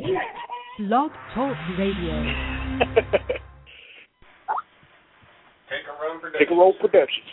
Blog Talk Radio. Take a roll Productions.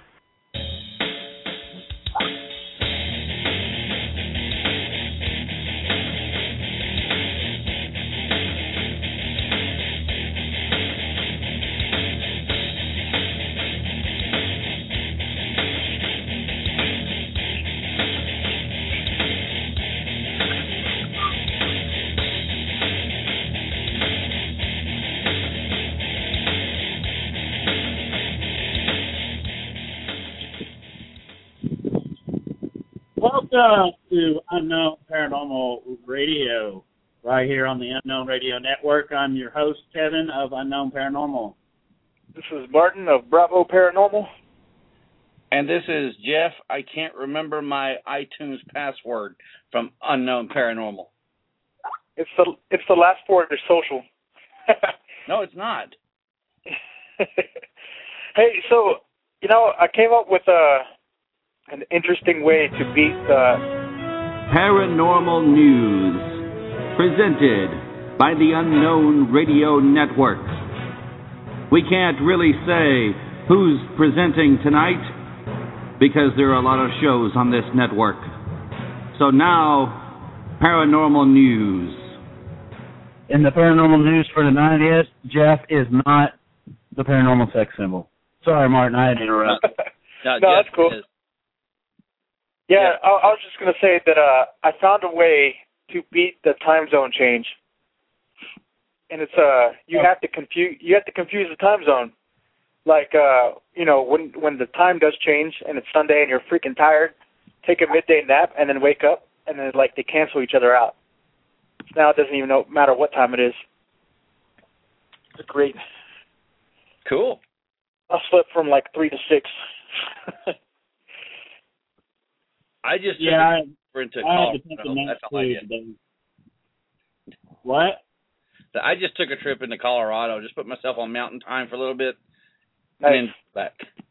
Welcome to Unknown Paranormal Radio, right here on the Unknown Radio Network. I'm your host, Kevin, of Unknown Paranormal. This is Martin of Bravo Paranormal. And this is Jeff. I can't remember my iTunes password from Unknown Paranormal. It's the last four of your social. No, it's not. Hey, so, I came up with an interesting way to beat Paranormal News, presented by the Unknown Radio Network. We can't really say who's presenting tonight because there are a lot of shows on this network. So now, Paranormal News. In the paranormal news for tonight is, Jeff is not the paranormal sex symbol. Sorry, Martin, I had to interrupt. No, that's cool. Yeah, I was just going to say that I found a way to beat the time zone change. And it's you have to confuse the time zone. Like when the time does change and it's Sunday and you're freaking tired, take a midday nap and then wake up and then they cancel each other out. So now it doesn't even matter what time it is. It's great. Cool. I'll slip from 3 to 6. I just took I a trip into had to take Colorado. a nap That's all I did. today. What? I just took a trip into Colorado. Just put myself on mountain time for a little bit. Nice. And then back.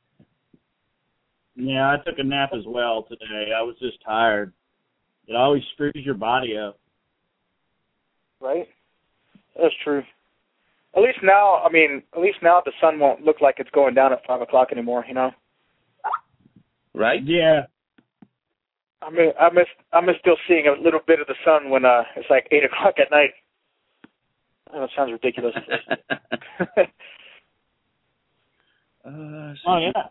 Yeah, I took a nap as well today. I was just tired. It always screws your body up. Right? That's true. At least now the sun won't look like it's going down at 5 o'clock anymore, Right? Yeah. I miss still seeing a little bit of the sun when it's 8 o'clock at night. I know it sounds ridiculous. Oh, yeah.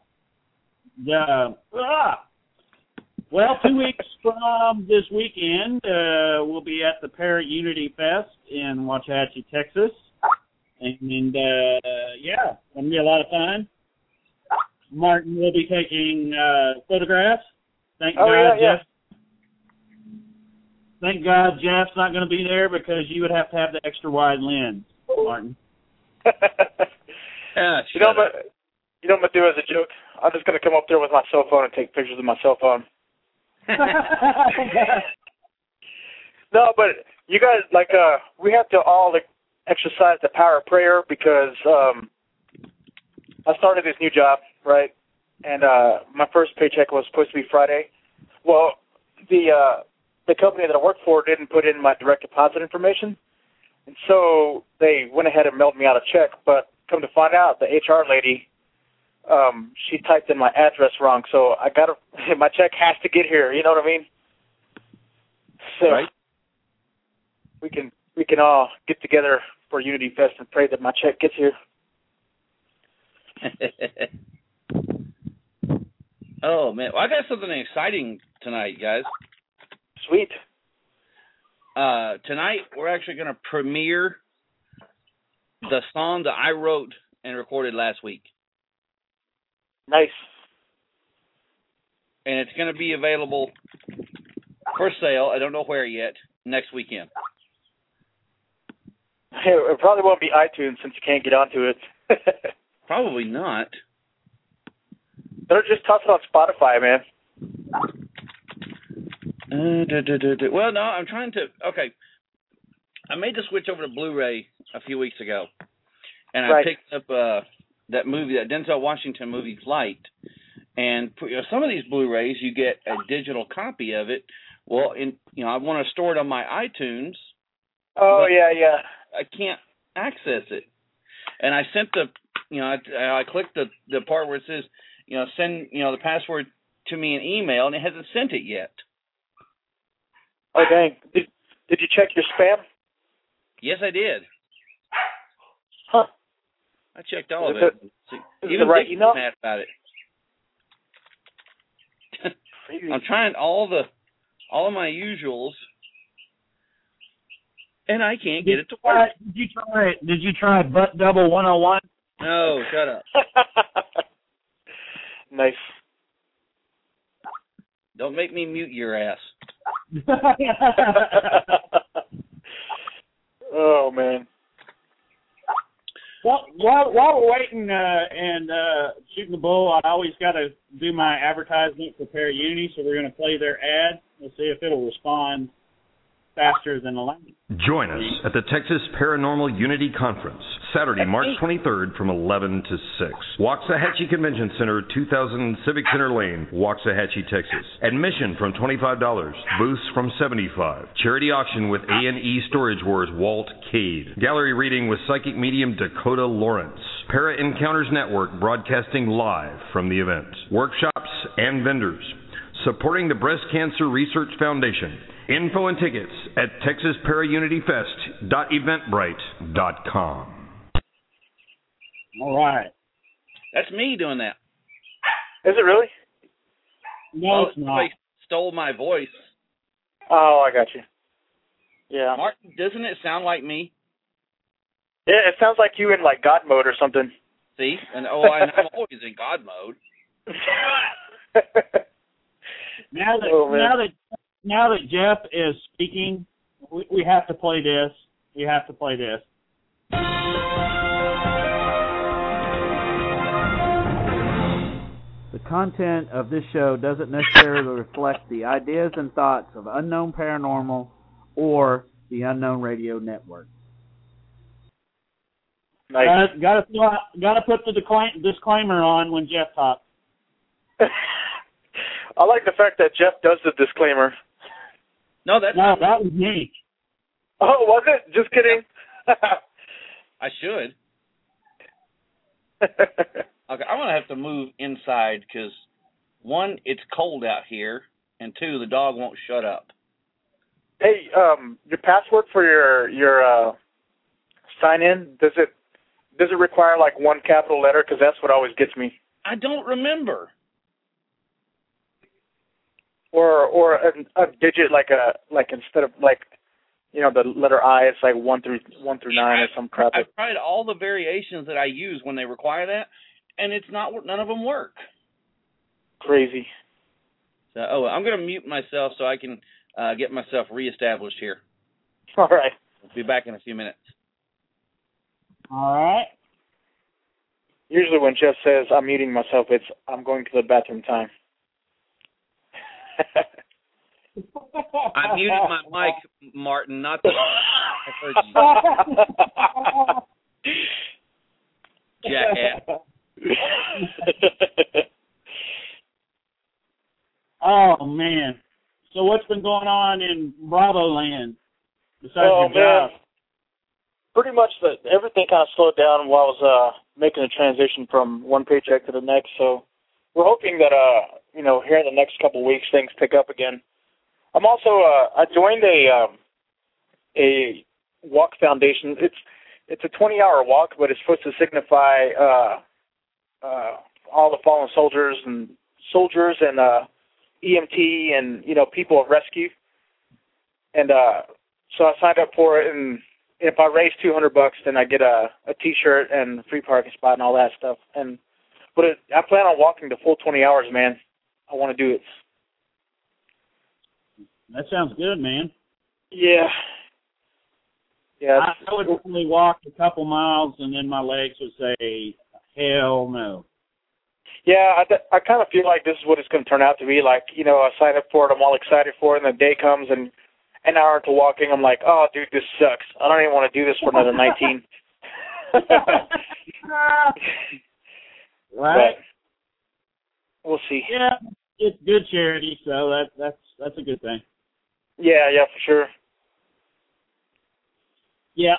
Well, 2 weeks from this weekend, we'll be at the Parrot Unity Fest in Waxahachie, Texas. And yeah, going to be a lot of fun. Martin will be taking photographs. Thank God, Jeff. Thank God Jeff's not going to be there because you would have to have the extra wide lens, Martin. Yeah, you know what I'm going to do as a joke? I'm just going to come up there with my cell phone and take pictures of my cell phone. No, but you guys, we have to all exercise the power of prayer because I started this new job, right? And my first paycheck was supposed to be Friday. Well, the company that I work for didn't put in my direct deposit information, and so they went ahead and mailed me out a check. But come to find out, the HR lady, she typed in my address wrong, so my check has to get here. You know what I mean? So right. we can all get together for Unity Fest and pray that my check gets here. Oh, man. Well, I got something exciting tonight, guys. Sweet. Tonight, we're actually going to premiere the song that I wrote and recorded last week. Nice. And it's going to be available for sale. I don't know where yet. Next weekend. It probably won't be iTunes since you can't get onto it. Probably not. Better just toss it on Spotify, man. Well, no, I'm trying to... Okay. I made the switch over to Blu-ray a few weeks ago. And I picked up that movie, that Denzel Washington movie, Flight. And for, some of these Blu-rays, you get a digital copy of it. Well, I want to store it on my iTunes, Oh, yeah. I can't access it. And I sent I clicked the part where it says, send, the password to me an email, and it hasn't sent it yet. Oh, dang. Did you check your spam? Yes, I did. Huh. I checked all of it. Even right Dick's email? mad about it. I'm trying all of my usuals, and I can't get it to work. Did you try Butt Double 101? No, shut up. Nice. Don't make me mute your ass. Oh, man. Well, while we're waiting and shooting the bull, I always got to do my advertisement for Para-Unity, so we're going to play their ad. We'll see if it'll respond faster than the line. Join us at the Texas Paranormal Unity Conference, Saturday, March 23rd from 11 to 6. Waxahachie Convention Center, 2000 Civic Center Lane, Waxahachie, Texas. Admission from $25. Booths from $75. Charity auction with A&E Storage Wars Walt Cade. Gallery reading with psychic medium Dakota Lawrence. Para Encounters Network broadcasting live from the event. Workshops and vendors. Supporting the Breast Cancer Research Foundation. Info and tickets at texasparaunityfest.eventbrite.com. All right. That's me doing that. Is it really? No, it's not. Somebody stole my voice. Oh, I got you. Yeah. Martin, doesn't it sound like me? Yeah, it sounds like you in, like, God mode or something. See? And I'm always in God mode. Now that Jeff is speaking, we have to play this. We have to play this. The content of this show doesn't necessarily reflect the ideas and thoughts of Unknown Paranormal or the Unknown Radio Network. Nice. Got to put the disclaimer on when Jeff talks. I like the fact that Jeff does the disclaimer. No, that was me. Oh, was it? Just kidding. I should. Okay, I'm going to have to move inside because, one, it's cold out here, and two, the dog won't shut up. Hey, your password for your sign-in, does it require, like, one capital letter? Because that's what always gets me. I don't remember. Or a digit like instead of like, the letter I, it's like 1 through 9 or some crap. I've tried all the variations that I use when they require that, and it's not. None of them work. Crazy. So, I'm going to mute myself so I can get myself reestablished here. All right. I'll be back in a few minutes. All right. Usually when Jeff says I'm muting myself, it's I'm going to the bathroom time. I muted my mic, Martin, not the I heard you. Jackass. Oh, man. So what's been going on in Bravo land besides your job? Pretty much everything kind of slowed down while I was making the transition from one paycheck to the next. So we're hoping that, here in the next couple of weeks, things pick up again. I'm also, I joined a walk foundation. It's a 20-hour walk, but it's supposed to signify all the fallen soldiers and EMT and, people of rescue. And so I signed up for it, and if I raise $200, then I get a T-shirt and a free parking spot and all that stuff. But I plan on walking the full 20 hours, man. I want to do it. That sounds good, man. Yeah. Yeah. I would only walk a couple miles, and then my legs would say, hell no. Yeah, I kind of feel like this is what it's going to turn out to be. Like, I signed up for it, I'm all excited for it, and the day comes, and an hour into walking, I'm like, oh, dude, this sucks. I don't even want to do this for another 19. Right. But we'll see. Yeah, it's good charity, so that's a good thing. Yeah, for sure. Yeah.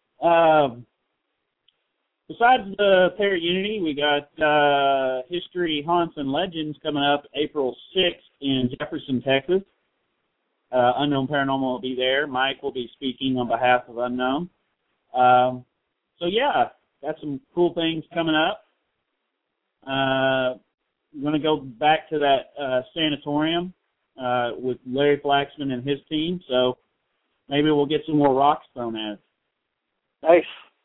Besides the Parrot Unity, we got History, Haunts, and Legends coming up April 6th in Jefferson, Texas. Unknown Paranormal will be there. Mike will be speaking on behalf of Unknown. So, yeah, got some cool things coming up. I'm going to go back to that sanatorium with Larry Flaxman and his team, so maybe we'll get some more rocks thrown at us. Nice.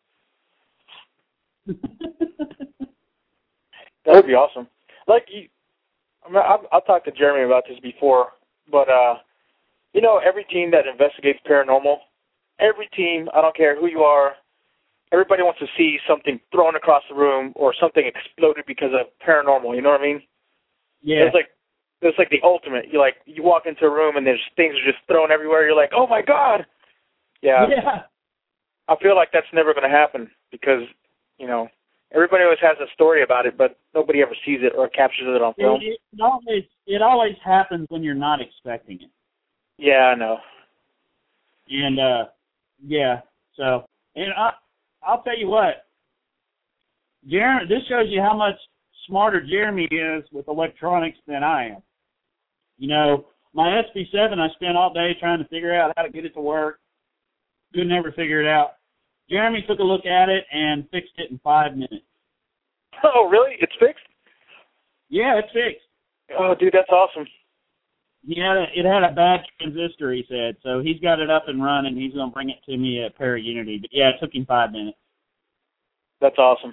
That would be awesome. Like, I've talked to Jeremy about this before, but, you know, every team that investigates paranormal, every team, I don't care who you are, everybody wants to see something thrown across the room or something exploded because of paranormal, you know what I mean? Yeah. It's like the ultimate. You walk into a room and there's things are just thrown everywhere. You're like, oh my God. Yeah. I feel like that's never going to happen because, you know, everybody always has a story about it, but nobody ever sees it or captures it on film. It always happens when you're not expecting it. Yeah, I know. And, yeah, so, and I'll tell you what, Jeremy, this shows you how much smarter Jeremy is with electronics than I am. You know, my SB7, I spent all day trying to figure out how to get it to work. Could never figure it out. Jeremy took a look at it and fixed it in 5 minutes. Oh, really? It's fixed? Yeah, it's fixed. Oh, dude, that's awesome. It had a bad transistor, he said, so he's got it up and running. He's going to bring it to me at Parrot Unity. But, yeah, it took him 5 minutes. That's awesome.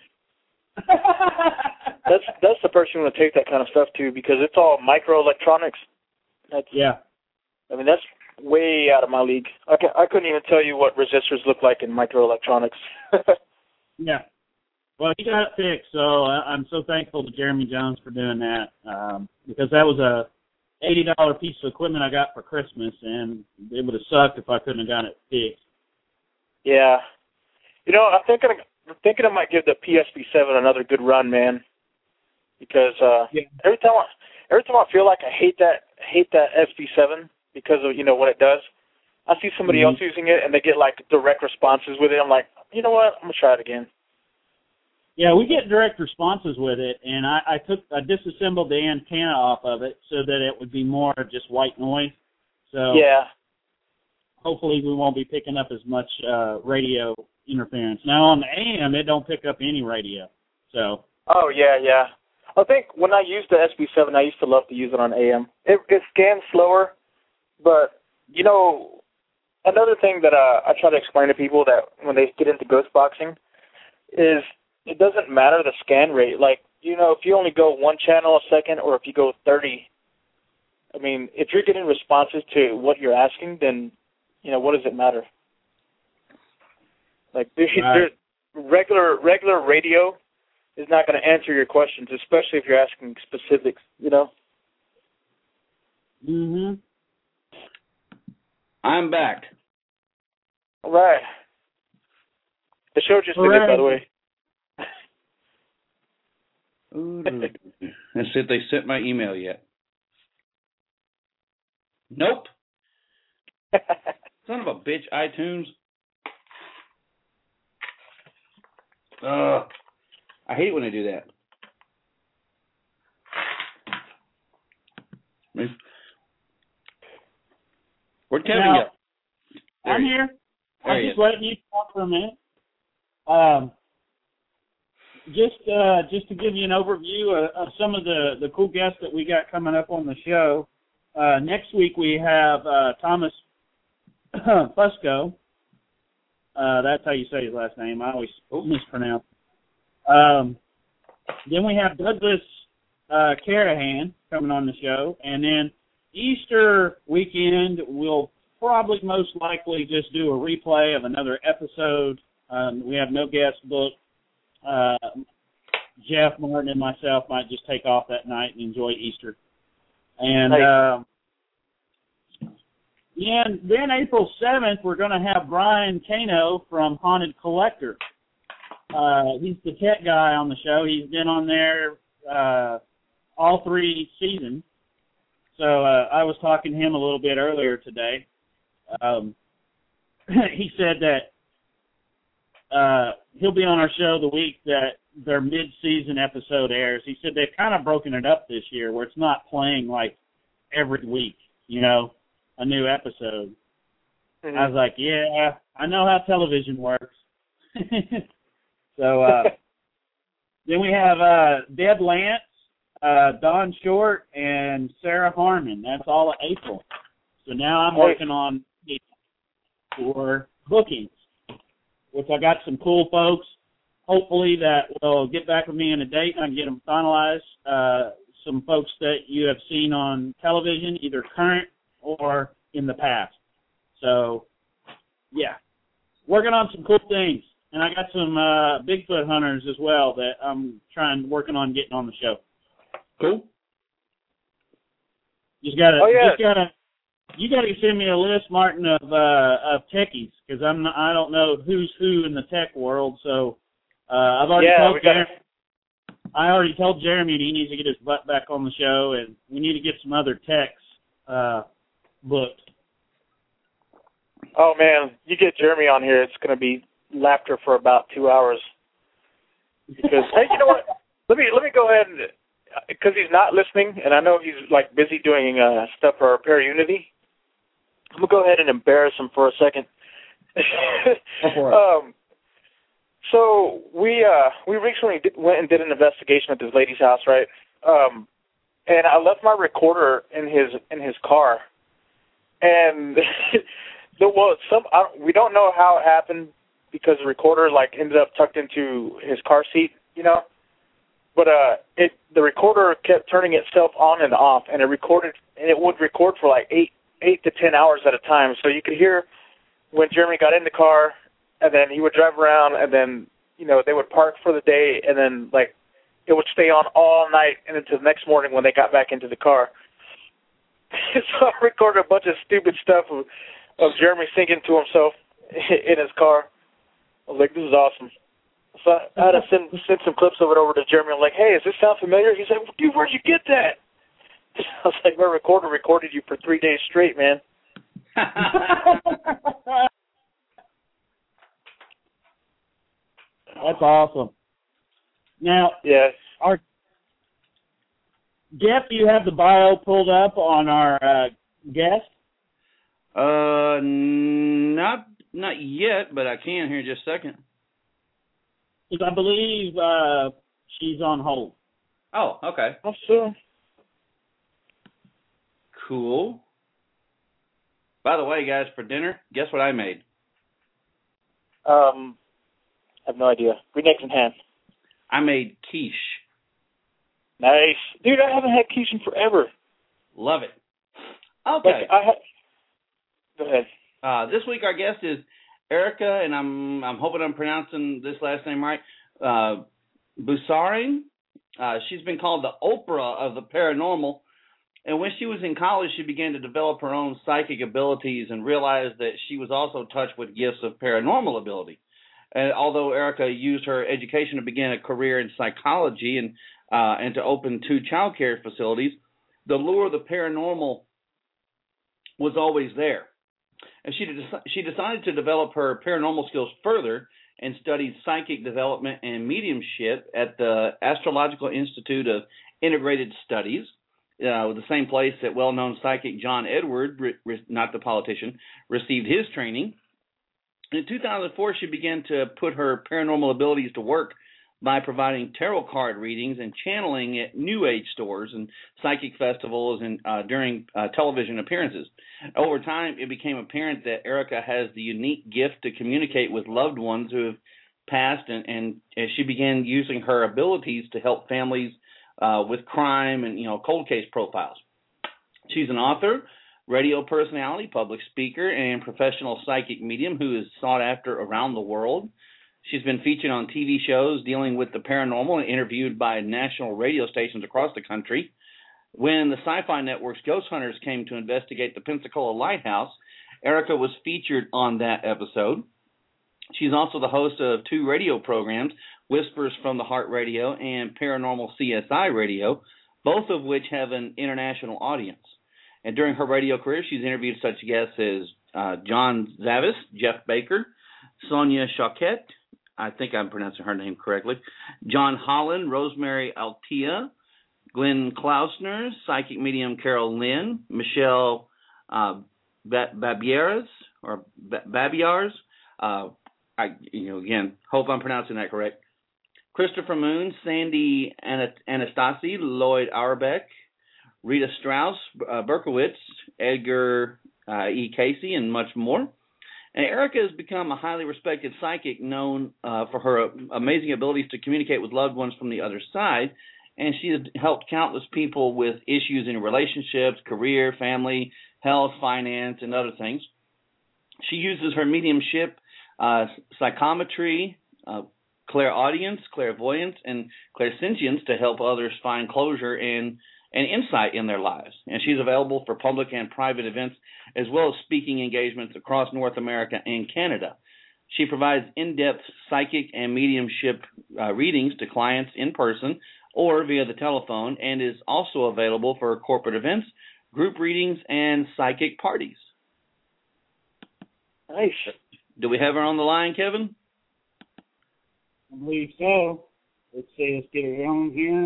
That's the person who would take that kind of stuff to because it's all microelectronics. Yeah. I mean, that's way out of my league. I couldn't even tell you what resistors look like in microelectronics. Yeah. Well, he got it fixed, so I'm so thankful to Jeremy Jones for doing that because that was a $80 piece of equipment I got for Christmas, and it would have sucked if I couldn't have got it fixed. Yeah. You know, I'm thinking I might give the PSP7 another good run, man, because every time I feel like I hate that SB7 because of, you know, what it does, I see somebody else using it, and they get, like, direct responses with it. I'm like, you know what? I'm going to try it again. Yeah, we get direct responses with it, and I disassembled the antenna off of it so that it would be more just white noise. So yeah, hopefully we won't be picking up as much radio interference. Now on the AM, it don't pick up any radio. So. Oh yeah. I think when I used the SB7, I used to love to use it on AM. It scans slower, but you know, another thing that I try to explain to people that when they get into ghost boxing is. It doesn't matter the scan rate. Like, you know, if you only go one channel a second or if you go 30, I mean, if you're getting responses to what you're asking, then, you know, what does it matter? Like, regular radio is not going to answer your questions, especially if you're asking specifics, you know? Mm-hmm. I'm back. All right. The show just ended, by the way. Let's see if they sent my email yet. Nope. Son of a bitch, iTunes. I hate when they do that. Where'd Kevin go? I'm here. I'm just letting you talk for a minute. Just to give you an overview of some of the cool guests that we got coming up on the show. Next week we have Thomas Fusco. That's how you say his last name. I always mispronounce it. Then we have Douglas Carahan coming on the show. And then Easter weekend, we'll probably most likely just do a replay of another episode. We have no guest booked. Jeff, Martin, and myself might just take off that night and enjoy Easter. And and then April 7th, we're going to have Brian Kano from Haunted Collector. He's the tech guy on the show. He's been on there all 3 seasons. So I was talking to him a little bit earlier today. He said that he'll be on our show the week that their mid-season episode airs. He said they've kind of broken it up this year where it's not playing like every week, a new episode. Mm-hmm. I was like, yeah, I know how television works. So then we have Deb Lance, Don Short, and Sarah Harmon. That's all of April. So now I'm working on for bookings, which I got some cool folks, hopefully that will get back with me in a date and I can get them finalized. Some folks that you have seen on television, either current or in the past. So, yeah, working on some cool things. And I got some Bigfoot hunters as well that I'm working on getting on the show. Cool. You gotta send me a list, Martin, of techies, because I don't know who's who in the tech world. So I've already told Jeremy. I already told Jeremy he needs to get his butt back on the show, and we need to get some other techs booked. Oh man, you get Jeremy on here, it's going to be laughter for about 2 hours. Because hey, you know what? Let me go ahead and, because he's not listening, and I know he's like busy doing stuff for Para-Unity. I'm gonna go ahead and embarrass him for a second. So we recently went and did an investigation at this lady's house, right? And I left my recorder in his car, and we don't know how it happened because the recorder ended up tucked into his car seat, But the recorder kept turning itself on and off, and it would record for 8 to 10 hours at a time. So you could hear when Jeremy got in the car, and then he would drive around, and then they would park for the day, and then it would stay on all night and until the next morning when they got back into the car. So I recorded a bunch of stupid stuff of Jeremy singing to himself in his car. I was like, this is awesome. So I had to send some clips of it over to Jeremy. I'm like, hey, does this sound familiar? He's like, dude, where'd you get that? I was like, my recorder recorded you for 3 days straight, man. That's awesome. Now, yes. Jeff, do you have the bio pulled up on our guest? Not yet, but I can here in just a second. Because I believe she's on hold. Oh, okay. Oh, sure. Cool. By the way, guys, for dinner, guess what I made? I have no idea. Green eggs and ham. I made quiche. Nice. Dude, I haven't had quiche in forever. Love it. Okay. Go ahead. This week our guest is Erica, and I'm hoping I'm pronouncing this last name right, Busaring. She's been called the Oprah of the paranormal. And when she was in college, she began to develop her own psychic abilities and realized that she was also touched with gifts of paranormal ability. And although Erica used her education to begin a career in psychology and to open 2 child care facilities, the lure of the paranormal was always there. And she decided to develop her paranormal skills further and studied psychic development and mediumship at the Astrological Institute of Integrated Studies, the same place that well-known psychic John Edward, not the politician, received his training. In 2004, she began to put her paranormal abilities to work by providing tarot card readings and channeling at New Age stores and psychic festivals and during television appearances. Over time, it became apparent that Erica has the unique gift to communicate with loved ones who have passed, and she began using her abilities to help families with crime and cold case profiles. She's an author, radio personality, public speaker, and professional psychic medium who is sought after around the world. She's been featured on TV shows dealing with the paranormal and interviewed by national radio stations across the country. When the Sci-Fi Network's Ghost Hunters came to investigate the Pensacola Lighthouse, Erica was featured on that episode. She's also the host of 2 radio programs, Whispers from the Heart Radio and Paranormal CSI Radio, both of which have an international audience. And during her radio career, she's interviewed such guests as John Zavis, Jeff Baker, Sonia Choquette, I think I'm pronouncing her name correctly. John Holland, Rosemary Altia, Glenn Klausner, psychic medium Carol Lynn, Michelle Babieres. Again, hope I'm pronouncing that correct. Christopher Moon, Sandy Anastasi, Lloyd Auerbach, Rita Strauss, Berkowitz, Edgar E. Casey, and much more. And Erica has become a highly respected psychic known for her amazing abilities to communicate with loved ones from the other side. And she has helped countless people with issues in relationships, career, family, health, finance, and other things. She uses her mediumship, psychometry, clairaudience, clairvoyance, and clairsentience to help others find closure and insight in their lives. And she's available for public and private events, as well as speaking engagements across North America and Canada. She provides in-depth psychic and mediumship readings to clients in person or via the telephone, and is also available for corporate events, group readings, and psychic parties. Nice. Do we have her on the line, Kevin? I believe so. Let's see. Let's get her on here.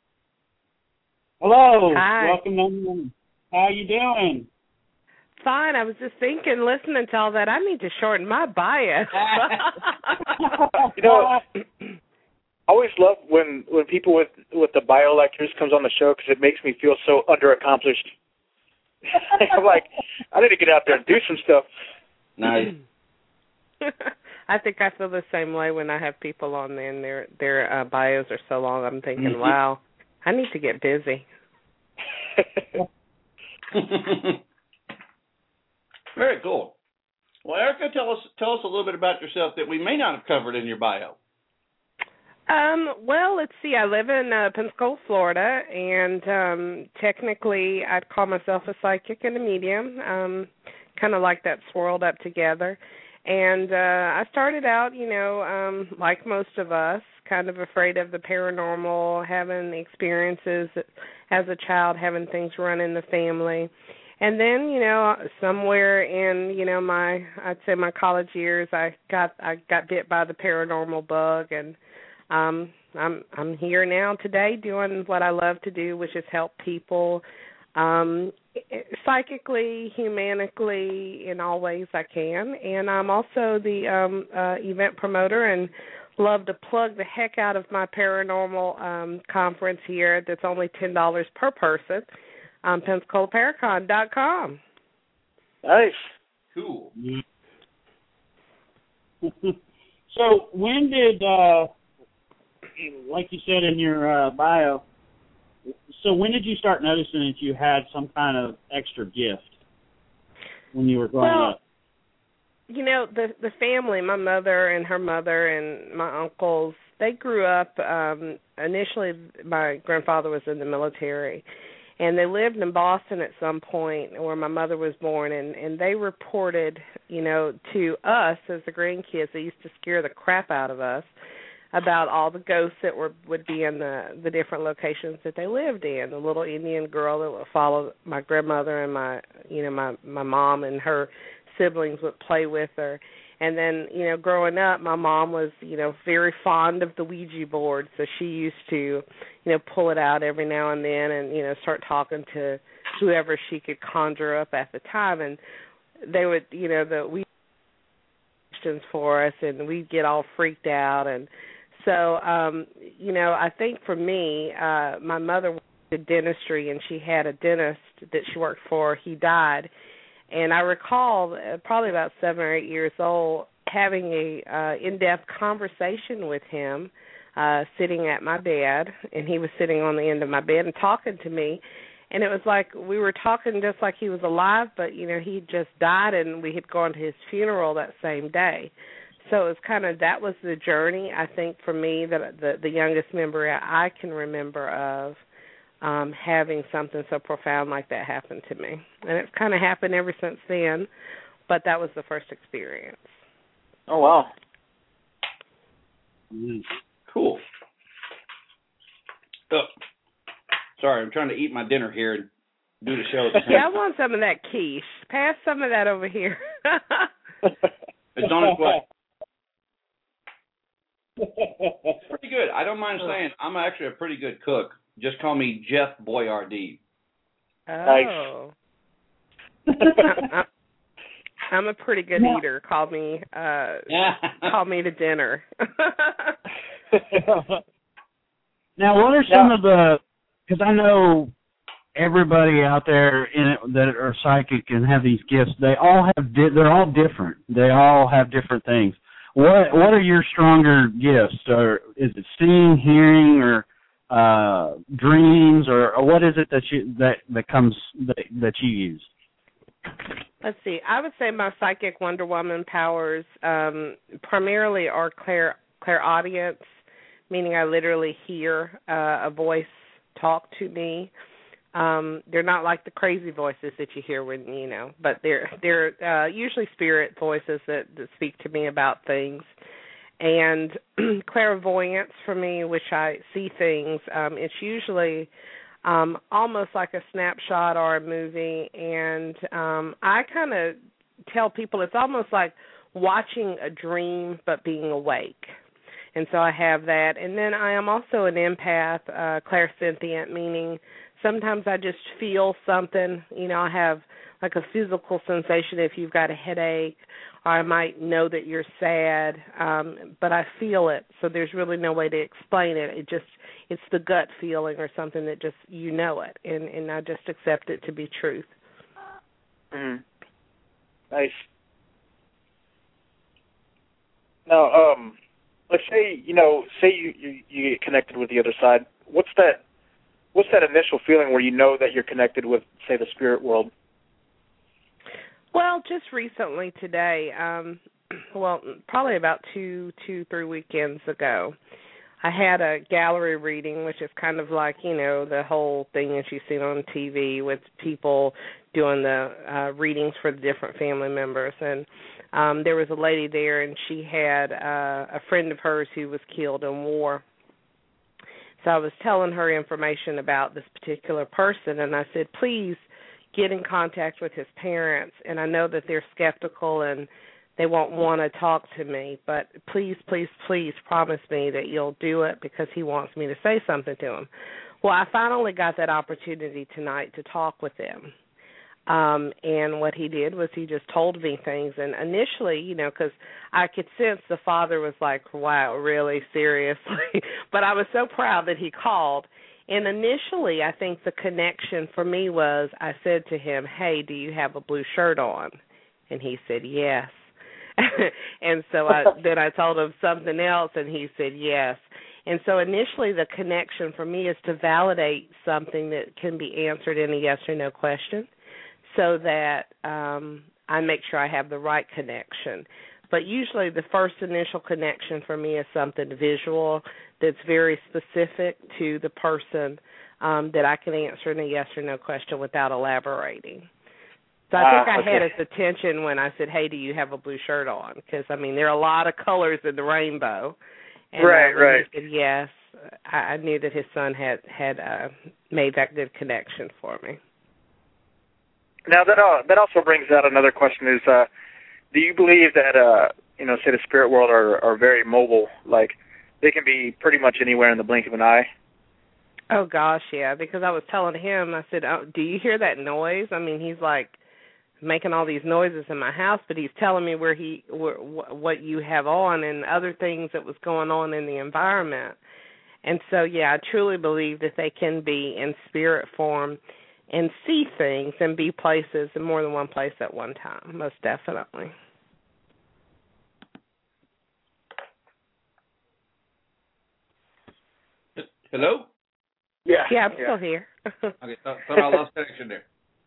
Hello. Hi. Welcome on. How you doing? Fine. I was just thinking, listening to all that, I need to shorten my bio. You know, I always love when people with the bio like yours comes on the show, because it makes me feel so underaccomplished. I'm like, I need to get out there and do some stuff. Nice. I think I feel the same way when I have people on there and their bios are so long. I'm thinking, wow, I need to get busy. Very cool. Well, Erica, tell us a little bit about yourself that we may not have covered in your bio. Well, let's see. I live in Pensacola, Florida, and technically I'd call myself a psychic and a medium, kind of like that swirled up together. And I started out, like most of us, kind of afraid of the paranormal, having experiences as a child, having things run in the family. And then, somewhere in, I'd say my college years, I got bit by the paranormal bug, and I'm here now today doing what I love to do, which is help people psychically, humanically, in all ways I can. And I'm also the event promoter and love to plug the heck out of my paranormal conference here that's only $10 per person. PensacolaParacon.com. Nice. Cool. So when did, like you said in your bio, so when did you start noticing that you had some kind of extra gift when you were growing up? The family, my mother and her mother and my uncles, they grew up, initially my grandfather was in the military, and they lived in Boston at some point where my mother was born, and they reported, to us as the grandkids, they used to scare the crap out of us about all the ghosts that would be in the different locations that they lived in. The little Indian girl that would follow my grandmother and my mom and her siblings would play with her. And then, growing up, my mom was, very fond of the Ouija board, so she used to, pull it out every now and then and, start talking to whoever she could conjure up at the time. And they would, the Ouija questions for us, and we'd get all freaked out. And so, I think for me, my mother did dentistry, and she had a dentist that she worked for. He died. And I recall, probably about 7 or 8 years old, having a in-depth conversation with him, sitting at my bed, and he was sitting on the end of my bed and talking to me. And it was like we were talking just like he was alive, but, he just died, and we had gone to his funeral that same day. So it was kind of, that was the journey, I think, for me, that the youngest memory I can remember of. Having something so profound like that happen to me. And it's kind of happened ever since then, but that was the first experience. Oh, wow. Cool. Oh, sorry, I'm trying to eat my dinner here and do the show at the same time. Yeah, I want some of that quiche. Pass some of that over here. It's on its way. Pretty good. I don't mind saying I'm actually a pretty good cook. Just call me Jeff Boyardee. Oh. Nice. I'm a pretty good eater. Call me to dinner. Now, what are some of the? Because I know everybody out there in it that are psychic and have these gifts. They all have. They're all different. They all have different things. What are your stronger gifts? Or is it seeing, hearing, or dreams, or what is it that you use? Let's see. I would say my psychic Wonder Woman powers primarily are clairaudience, meaning I literally hear a voice talk to me. They're not like the crazy voices that you hear when but they're usually spirit voices that speak to me about things. And clairvoyance for me, which I see things, it's usually almost like a snapshot or a movie, and I kind of tell people it's almost like watching a dream but being awake. And so I have that. And then I am also an empath, clairsentient, meaning sometimes I just feel something. I have like a physical sensation if you've got a headache, or I might know that you're sad, but I feel it. So there's really no way to explain it. It's the gut feeling or something that just it, and I just accept it to be truth. Mm. Nice. Now, let's say you get connected with the other side. What's that initial feeling where you know that you're connected with, say, the spirit world? Well, just recently today, probably about 3 weekends ago, I had a gallery reading, which is kind of like, the whole thing that you've seen on TV with people doing the readings for the different family members. And there was a lady there, and she had a friend of hers who was killed in war. So I was telling her information about this particular person, and I said, please get in contact with his parents. And I know that they're skeptical and they won't want to talk to me, but please, please, please promise me that you'll do it because he wants me to say something to him. Well, I finally got that opportunity tonight to talk with them. And what he did was he just told me things. And initially, because I could sense the father was like, wow, really, seriously? But I was so proud that he called. And initially, I think the connection for me was I said to him, hey, do you have a blue shirt on? And he said, yes. And so then I told him something else, and he said, yes. And so initially the connection for me is to validate something that can be answered in a yes or no question so that I make sure I have the right connection. But usually the first initial connection for me is something visual that's very specific to the person that I can answer in a yes or no question without elaborating. So I think I had his attention when I said, hey, do you have a blue shirt on? Because, there are a lot of colors in the rainbow. And right. He said yes. I knew that his son had made that good connection for me. Now, that also brings out another question is, do you believe that, say the spirit world are very mobile, like they can be pretty much anywhere in the blink of an eye? Oh, gosh, yeah, because I was telling him, I said, do you hear that noise? He's like making all these noises in my house, but he's telling me what you have on and other things that was going on in the environment. And so, yeah, I truly believe that they can be in spirit form and see things and be places in more than one place at one time, most definitely. Hello? Yeah. Yeah, I'm still here. Okay, thought I lost connection there.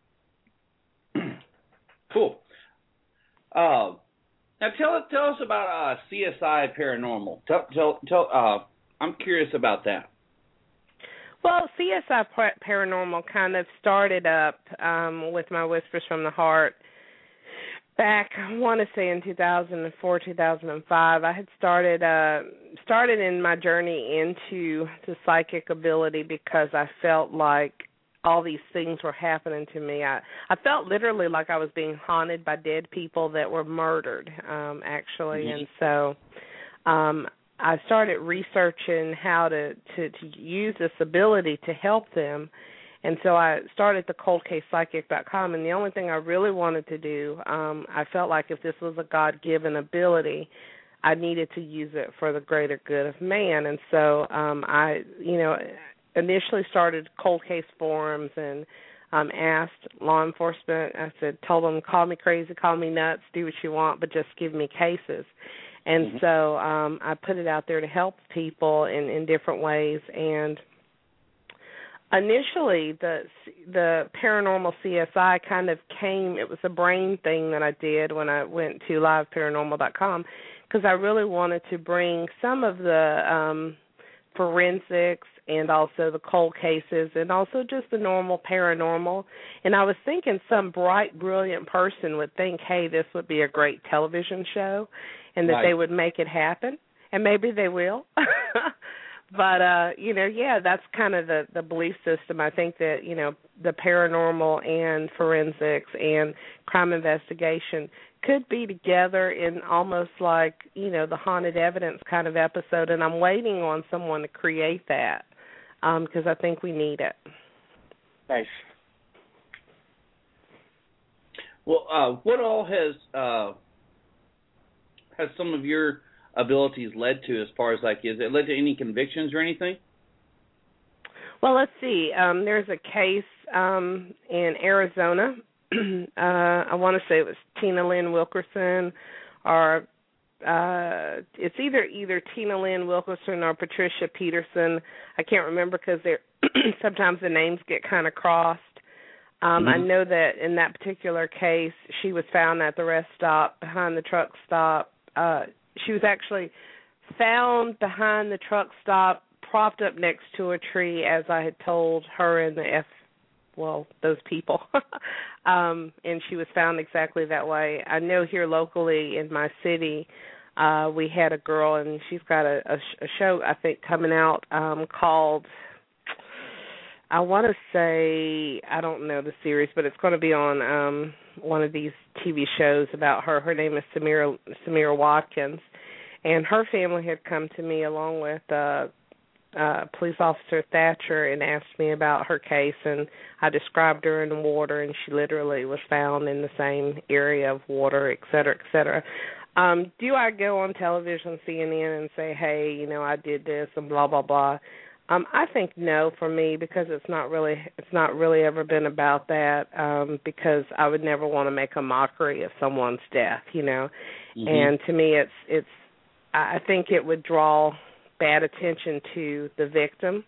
Cool. Now tell us about CSI Paranormal. Tell I'm curious about that. Well, CSI Paranormal kind of started up with my Whispers from the Heart back, I want to say in 2004, 2005. I had started in my journey into the psychic ability because I felt like all these things were happening to me. I felt literally like I was being haunted by dead people that were murdered, actually. Mm-hmm. And so I started researching how to use this ability to help them. And so I started the coldcasepsychic.com, and the only thing I really wanted to do, I felt like if this was a God-given ability, I needed to use it for the greater good of man. And so I, initially started cold case forums and asked law enforcement. I told them, call me crazy, call me nuts, do what you want, but just give me cases. And so I put it out there to help people in different ways. And initially, the paranormal CSI kind of came, it was a brain thing that I did when I went to liveparanormal.com, because I really wanted to bring some of the forensics and also the cold cases and also just the normal paranormal. And I was thinking some bright, brilliant person would think, hey, this would be a great television show, and that they would make it happen. And maybe they will. But, that's kind of the belief system. I think that, the paranormal and forensics and crime investigation could be together in almost like, the haunted evidence kind of episode, and I'm waiting on someone to create that because I think we need it. Nice. Well, what all has some of your abilities led to, as far as has it led to any convictions or anything? Well, let's see. There's a case in Arizona. I want to say it was Tina Lynn Wilkerson, or it's either Tina Lynn Wilkerson or Patricia Peterson. I can't remember because sometimes the names get kind of crossed. I know that in that particular case, she was found at the rest stop behind the truck stop. She was actually found behind the truck stop, propped up next to a tree, as I had told her and those people. And she was found exactly that way. I know here locally in my city, we had a girl, and she's got a show, I think, coming out called, I want to say, I don't know the series, but it's going to be on one of these TV shows about her. Her name is Samira Watkins, and her family had come to me along with Police Officer Thatcher and asked me about her case, and I described her in the water, and she literally was found in the same area of water, et cetera, et cetera. Do I go on television, CNN, and say, hey, I did this and blah, blah, blah? I think no for me, because it's not really ever been about that, because I would never want to make a mockery of someone's death, And to me, it's I think it would draw bad attention to the victim,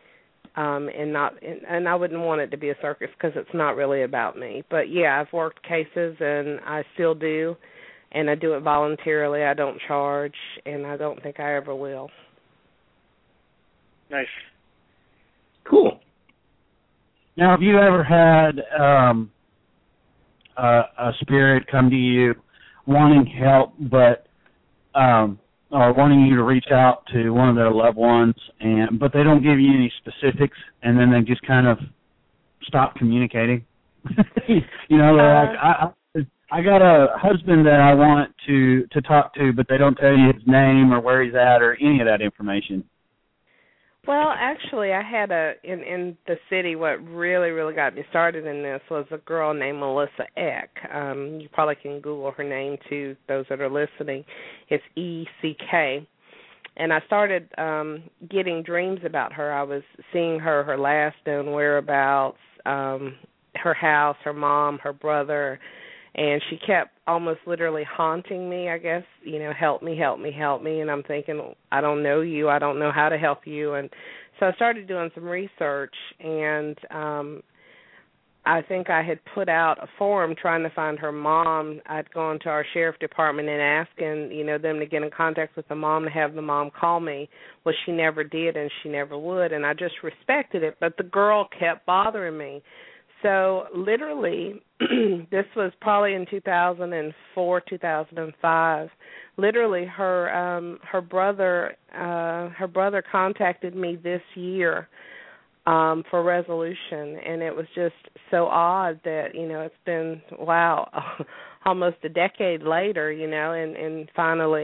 and I wouldn't want it to be a circus, because it's not really about me. But yeah, I've worked cases, and I still do, and I do it voluntarily. I don't charge, and I don't think I ever will. Nice. Cool. Now, have you ever had a spirit come to you wanting help, but or wanting you to reach out to one of their loved ones, but they don't give you any specifics, and then they just kind of stop communicating? They're like, I got a husband that I want to talk to, but they don't tell you his name or where he's at or any of that information. Well, actually, I had in the city, what really, really got me started in this was a girl named Melissa Eck. You probably can Google her name, too, those that are listening. It's ECK. And I started getting dreams about her. I was seeing her last known whereabouts, her house, her mom, her brother, and she kept almost literally haunting me, I guess, help me, help me, help me. And I'm thinking, I don't know you. I don't know how to help you. And so I started doing some research, and I think I had put out a forum trying to find her mom. I'd gone to our sheriff department and asking, them to get in contact with the mom, to have the mom call me. Well, she never did, and she never would, and I just respected it. But the girl kept bothering me. So literally, this was probably in 2004, 2005. Literally, her brother contacted me this year for resolution, and it was just so odd that it's been almost a decade later, and finally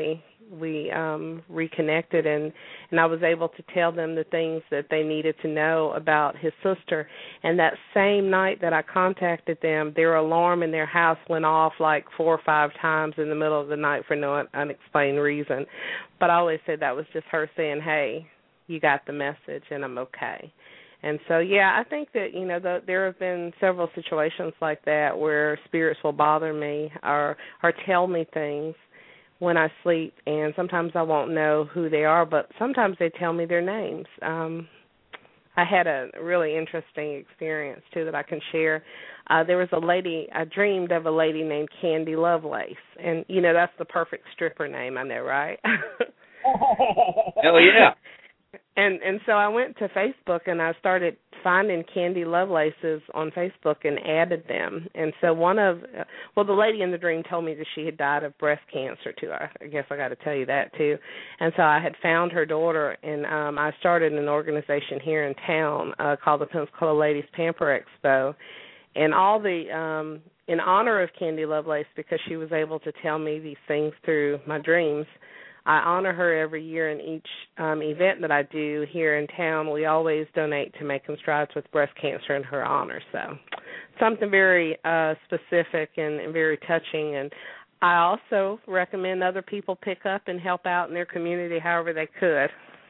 we reconnected, and I was able to tell them the things that they needed to know about his sister. And that same night that I contacted them, their alarm in their house went off like 4 or 5 times in the middle of the night for no unexplained reason. But I always said that was just her saying, hey, you got the message and I'm okay. And so, yeah, I think that, there have been several situations like that where spirits will bother me or tell me things when I sleep, and sometimes I won't know who they are, but sometimes they tell me their names. I had a really interesting experience, too, that I can share. There was a lady, I dreamed of a lady named Candy Lovelace, and, that's the perfect stripper name, I know, right? Hell yeah. And so I went to Facebook and I started finding Candy Lovelaces on Facebook and added them. And so the lady in the dream told me that she had died of breast cancer too. I guess I got to tell you that too. And so I had found her daughter, and I started an organization here in town called the Pensacola Ladies Pamper Expo. And all the in honor of Candy Lovelace, because she was able to tell me these things through my dreams, I honor her every year in each event that I do here in town. We always donate to Making Strides with Breast Cancer in her honor. So something very specific and very touching. And I also recommend other people pick up and help out in their community however they could.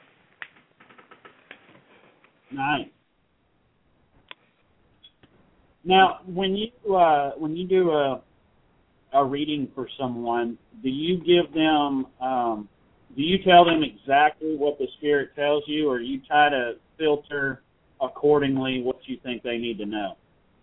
Nice. Now, when you do a reading for someone, do you give them, do you tell them exactly what the spirit tells you, or you try to filter accordingly what you think they need to know?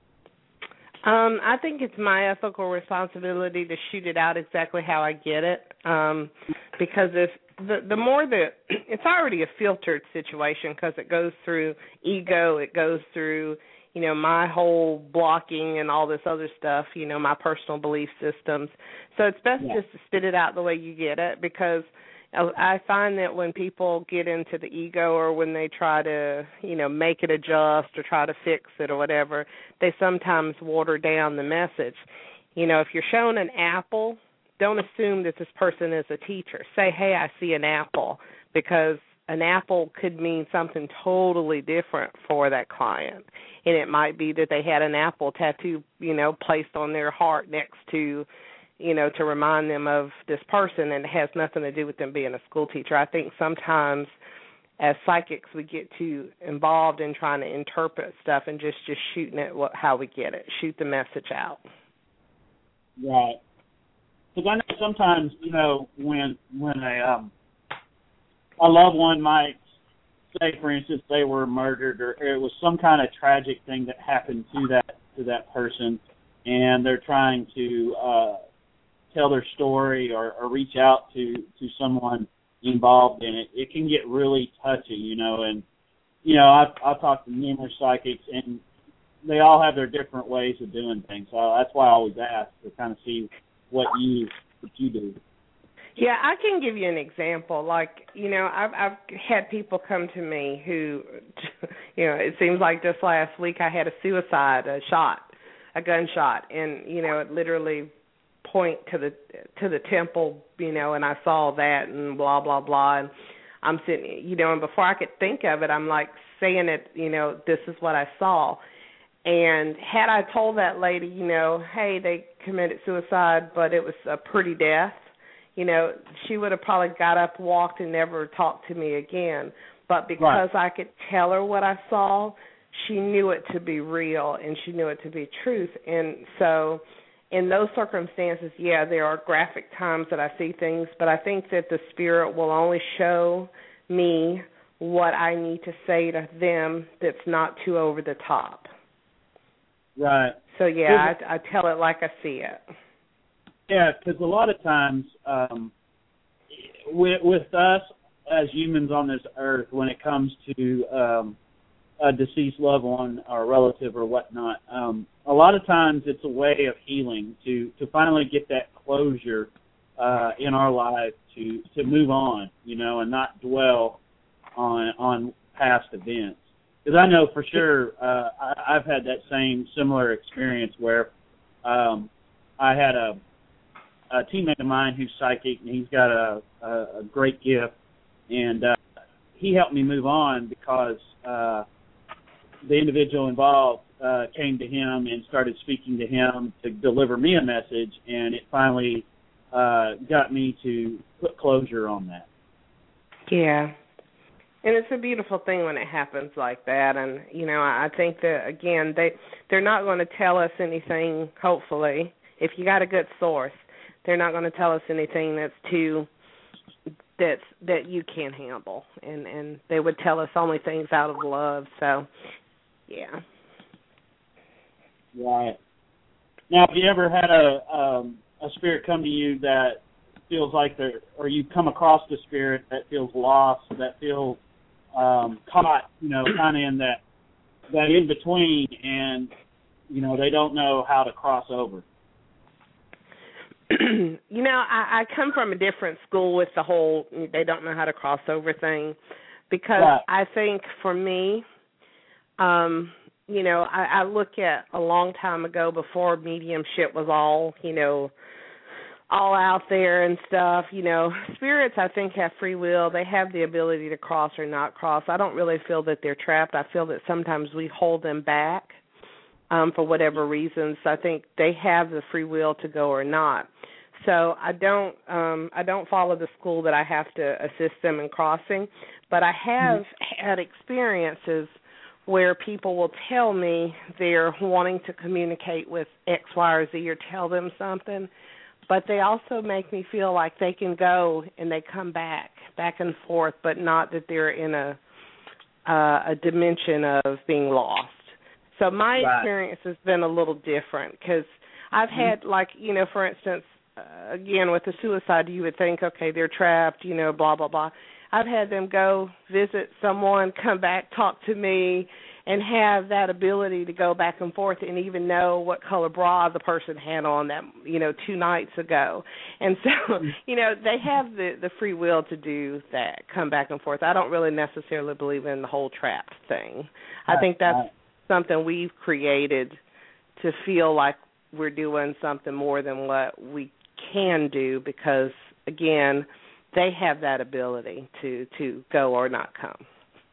I think it's my ethical responsibility to shoot it out exactly how I get it, because if the more that it's already a filtered situation, because it goes through ego, it goes through my whole blocking and all this other stuff, my personal belief systems. So it's best just to spit it out the way you get it, because I find that when people get into the ego, or when they try to, make it adjust or try to fix it or whatever, they sometimes water down the message. If you're shown an apple, don't assume that this person is a teacher. Say, hey, I see an apple, because an apple could mean something totally different for that client. And it might be that they had an apple tattoo, placed on their heart next to, to remind them of this person, and it has nothing to do with them being a school teacher. I think sometimes as psychics we get too involved in trying to interpret stuff and just shooting it how we get it, shoot the message out. Right. Because I know sometimes, when a loved one might say, for instance, they were murdered, or it was some kind of tragic thing that happened to that person, and they're trying to tell their story or reach out to someone involved in it. It can get really touchy, and I've talked to numerous psychics, and they all have their different ways of doing things. So that's why I always ask to kind of see what you do. Yeah, I can give you an example. Like, I've had people come to me who, it seems like just last week I had a gunshot, and, it literally point to the temple, and I saw that and blah, blah, blah. And I'm sitting, and before I could think of it, I'm like saying it, this is what I saw. And had I told that lady, hey, they committed suicide, but it was a pretty death, she would have probably got up, walked, and never talked to me again. But because I could tell her what I saw, she knew it to be real, and she knew it to be truth. And so in those circumstances, there are graphic times that I see things, but I think that the spirit will only show me what I need to say to them that's not too over the top. Right. So, I tell it like I see it. Yeah, because a lot of times with us as humans on this earth, when it comes to a deceased loved one or relative or whatnot, a lot of times it's a way of healing to finally get that closure in our life to move on, and not dwell on past events. Because I know for sure I've had that same similar experience where I had a teammate of mine who's psychic, and he's got a great gift, and he helped me move on because the individual involved came to him and started speaking to him to deliver me a message, and it finally got me to put closure on that. Yeah. And it's a beautiful thing when it happens like that. And, you know, I think that, again, they're not going to tell us anything, hopefully. If you got a good source, they're not going to tell us anything that you can't handle. And they would tell us only things out of love. So, yeah. Right. Now, have you ever had a spirit come to you that feels like or you come across the spirit that feels lost, that feels caught, you know, kind of in that in between, and you know they don't know how to cross over? You know, I come from a different school with the whole they don't know how to cross over thing, because right. I think for me, you know, I look at a long time ago before mediumship was all, you know, all out there and stuff. You know, spirits, I think, have free will. They have the ability to cross or not cross. I don't really feel that they're trapped. I feel that sometimes we hold them back for whatever reasons. I think they have the free will to go or not. So I don't follow the school that I have to assist them in crossing, but I have had experiences where people will tell me they're wanting to communicate with X, Y, or Z or tell them something, but they also make me feel like they can go and they come back and forth, but not that they're in a dimension of being lost. So my experience has been a little different, because I've had, like, you know, for instance, again, with the suicide, you would think, okay, they're trapped, you know, blah, blah, blah. I've had them go visit someone, come back, talk to me, and have that ability to go back and forth and even know what color bra the person had on that, you know, 2 nights ago. And so, you know, they have the free will to do that, come back and forth. I don't really necessarily believe in the whole trapped thing. I think that's something we've created to feel like we're doing something more than what we can do, because, again, they have that ability to go or not come.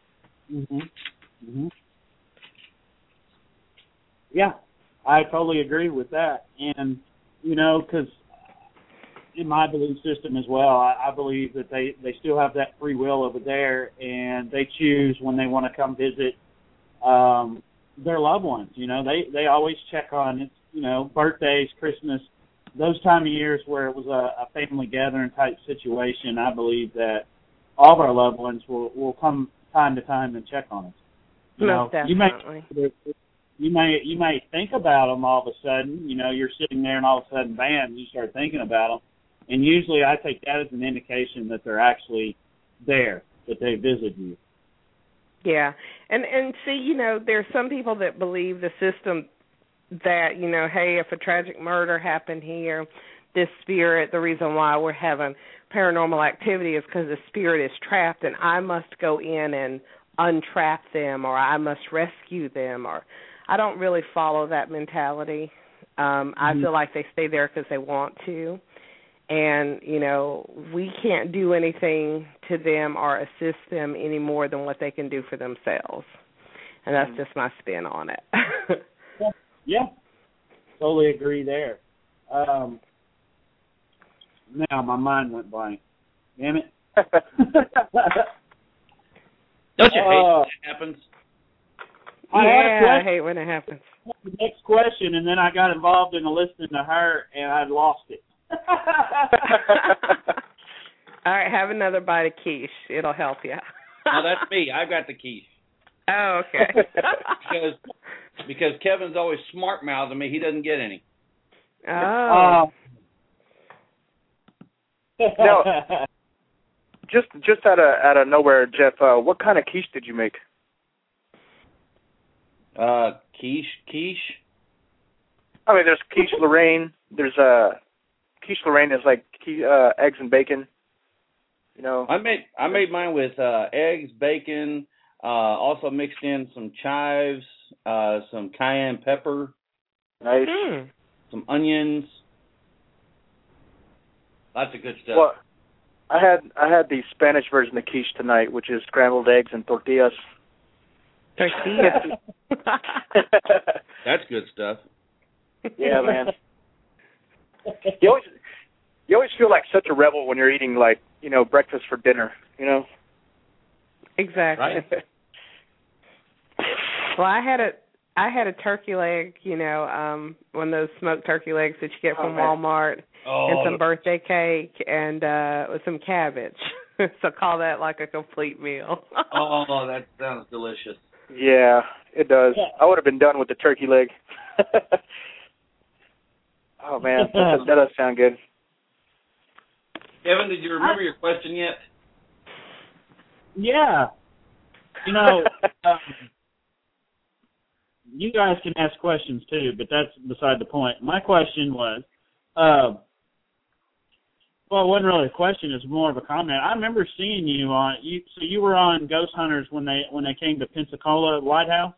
Yeah, I totally agree with that. And, you know, because in my belief system as well, I believe that they still have that free will over there, and they choose when they want to come visit their loved ones. You know, they always check on, you know, birthdays, Christmas, those time of years where it was a family gathering type situation. I believe that all of our loved ones will come time to time and check on us. You Most know, definitely. You may think about them all of a sudden. You know, you're sitting there and all of a sudden, bam, you start thinking about them. And usually I take that as an indication that they're actually there, that they visited you. Yeah. And see, you know, there's some people that believe the system that, you know, hey, if a tragic murder happened here, this spirit, the reason why we're having paranormal activity is because the spirit is trapped and I must go in and untrap them, or I must rescue them, or I don't really follow that mentality. I feel like they stay there because they want to. And, you know, we can't do anything to them or assist them any more than what they can do for themselves. And that's just my spin on it. Yeah, totally agree there. Now my mind went blank. Damn it. Don't you hate when that happens? I hate when it happens. The next question, and then I got involved in listening to her, and I lost it. All right, have another bite of quiche. It'll help you. No, that's me. I got the quiche. Oh, okay. because Kevin's always smart mouthing me. He doesn't get any. Oh. Now, just out of nowhere, Jeff, what kind of quiche did you make? Quiche. I mean, there's quiche Lorraine. There's quiche Lorraine is like eggs and bacon. You know. I made mine with eggs, bacon. Also mixed in some chives, some cayenne pepper. Nice. Some onions. Lots of good stuff. Well, I had the Spanish version of quiche tonight, which is scrambled eggs and tortillas. Tortillas. That's good stuff. Yeah, man. You always feel like such a rebel when you're eating, like, breakfast for dinner, Exactly. Right. Well, I had a turkey leg, one of those smoked turkey legs that you get from Walmart, and some birthday cake, and with some cabbage. So call that like a complete meal. Oh, that sounds delicious. Yeah, it does. I would have been done with the turkey leg. Oh, man, that does sound good. Evan, did you remember your question yet? Yeah. You guys can ask questions too, but that's beside the point. My question was, well, it wasn't really a question; it's more of a comment. I remember seeing you on. So you were on Ghost Hunters when they came to Pensacola Lighthouse.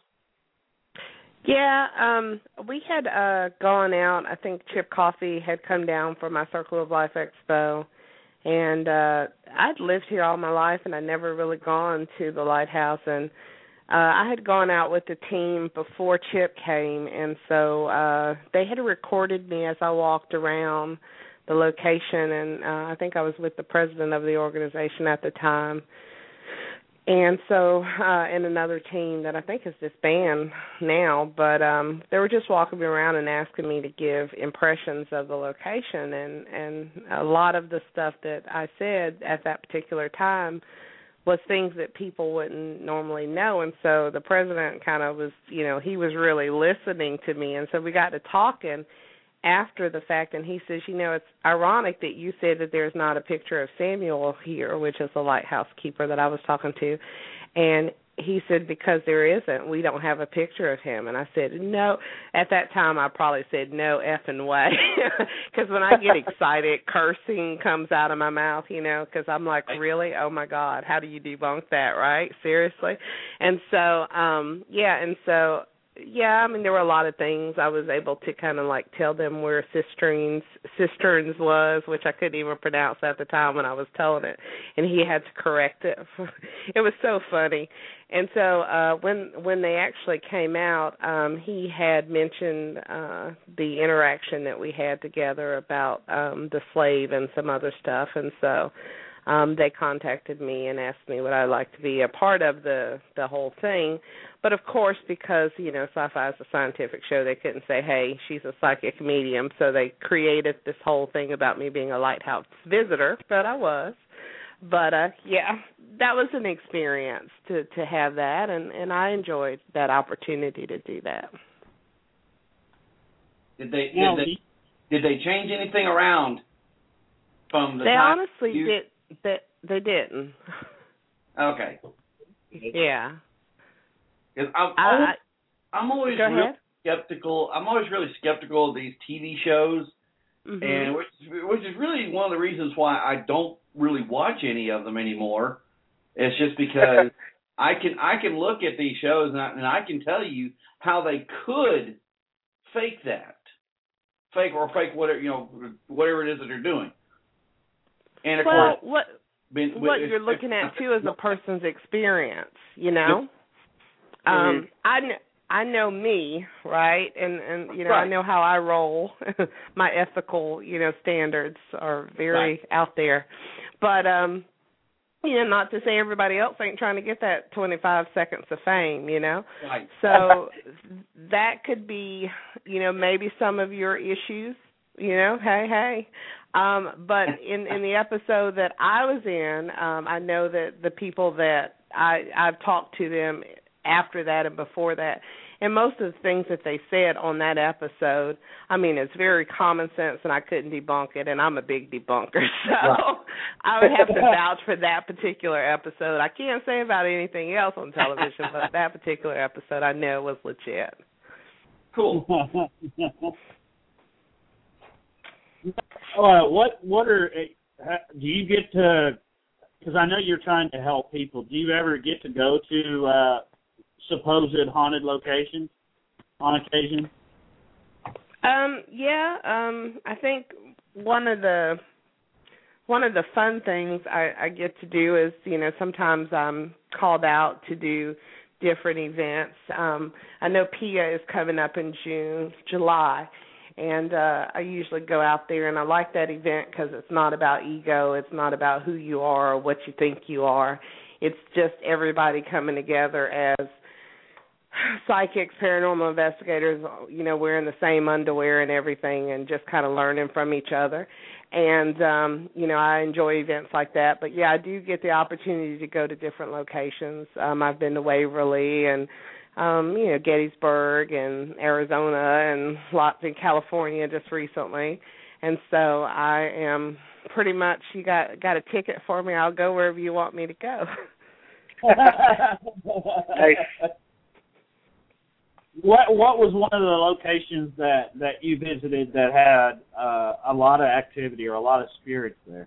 Yeah, we had gone out. I think Chip Coffey had come down for my Circle of Life Expo, and I'd lived here all my life, and I'd never really gone to the lighthouse. And I had gone out with the team before Chip came, and so they had recorded me as I walked around the location, and I think I was with the president of the organization at the time. And so, and another team that I think is disbanded now, but they were just walking me around and asking me to give impressions of the location, and a lot of the stuff that I said at that particular time was things that people wouldn't normally know, and so the president kind of was, he was really listening to me, and so we got to talking after the fact, and he says, it's ironic that you said that there's not a picture of Samuel here, which is the lighthouse keeper that I was talking to, and he said, because there isn't, we don't have a picture of him. And I said, no. At that time, I probably said, no effing way, because when I get excited, cursing comes out of my mouth, because I'm like, really? Oh, my God, how do you debunk that, right? Seriously? And so, yeah, I mean, there were a lot of things. I was able to kind of like tell them where cisterns was, which I couldn't even pronounce at the time when I was telling it, and he had to correct it. It was so funny. And so when they actually came out, he had mentioned the interaction that we had together about the slave and some other stuff, and so they contacted me and asked me would I like to be a part of the whole thing. But, of course, because, Sci-Fi is a scientific show, they couldn't say, hey, she's a psychic medium, so they created this whole thing about me being a lighthouse visitor, but I was. But, yeah, that was an experience to have that, and I enjoyed that opportunity to do that. Did they change anything around from the They time honestly did. They didn't. Okay. Yeah. I'm always really skeptical. I'm always really skeptical of these TV shows, mm-hmm. and which is really one of the reasons why I don't really watch any of them anymore. It's just because I can look at these shows and I can tell you how they could fake whatever it is that they're doing. And of course, what you're looking at too is a person's experience, Mm-hmm. I know me, right? And right. I know how I roll. My ethical, standards are very out there. But not to say everybody else ain't trying to get that 25 seconds of fame, Right. So that could be, maybe some of your issues, hey. But in the episode that I was in, I know that the people that I've talked to them after that and before that, and most of the things that they said on that episode, I mean, it's very common sense, and I couldn't debunk it, and I'm a big debunker, so I would have to vouch for that particular episode. I can't say about anything else on television, but that particular episode I know was legit. Cool. What are do you get to? Because I know you're trying to help people. Do you ever get to go to supposed haunted locations on occasion? Yeah. I think one of the one of the fun things I get to do is, sometimes I'm called out to do different events. I know PIA is coming up in July, and I usually go out there, and I like that event because it's not about ego. It's not about who you are or what you think you are. It's just everybody coming together as psychics, paranormal investigators, wearing the same underwear and everything, and just kind of learning from each other. And, I enjoy events like that. But, yeah, I do get the opportunity to go to different locations. I've been to Waverly and, Gettysburg and Arizona and lots in California just recently. And so I am pretty much, you got a ticket for me, I'll go wherever you want me to go. Nice. What was one of the locations that you visited that had a lot of activity or a lot of spirits there?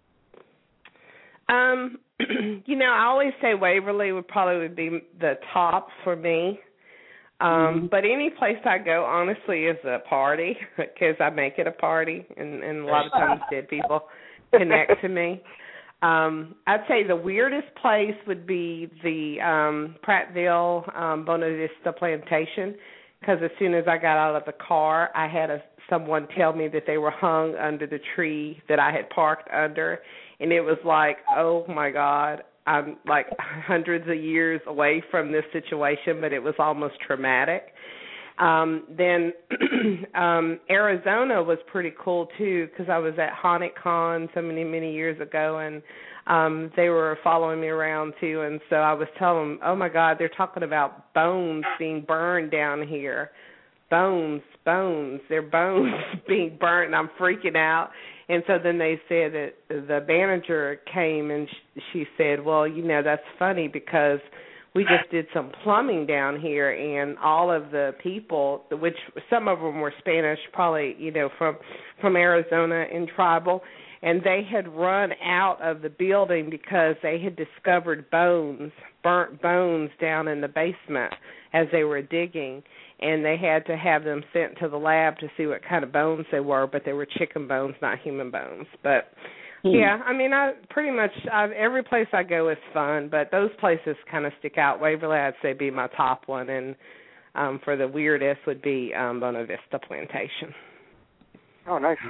I always say Waverly would probably be the top for me. But any place I go, honestly, is a party because I make it a party, and a lot of times dead people connect to me. I'd say the weirdest place would be the Prattville Bona Vista Plantation, because as soon as I got out of the car, I had someone tell me that they were hung under the tree that I had parked under, and it was like, oh, my God, I'm like hundreds of years away from this situation, but it was almost traumatic. Then Arizona was pretty cool, too, because I was at Haunted Con so many years ago, and they were following me around, too. And so I was telling them, oh, my God, they're talking about bones being burned down here. Bones, they're bones being burnt, and I'm freaking out. And so then they said that the manager came, and she said, well, that's funny because we just did some plumbing down here, and all of the people, which some of them were Spanish, probably, from Arizona and tribal, and they had run out of the building because they had discovered burnt bones down in the basement as they were digging, and they had to have them sent to the lab to see what kind of bones they were, but they were chicken bones, not human bones. But yeah, I mean, I pretty much every place I go is fun, but those places kind of stick out. Waverly, I'd say, be my top one, and for the weirdest would be Bona Vista Plantation. Oh, nice.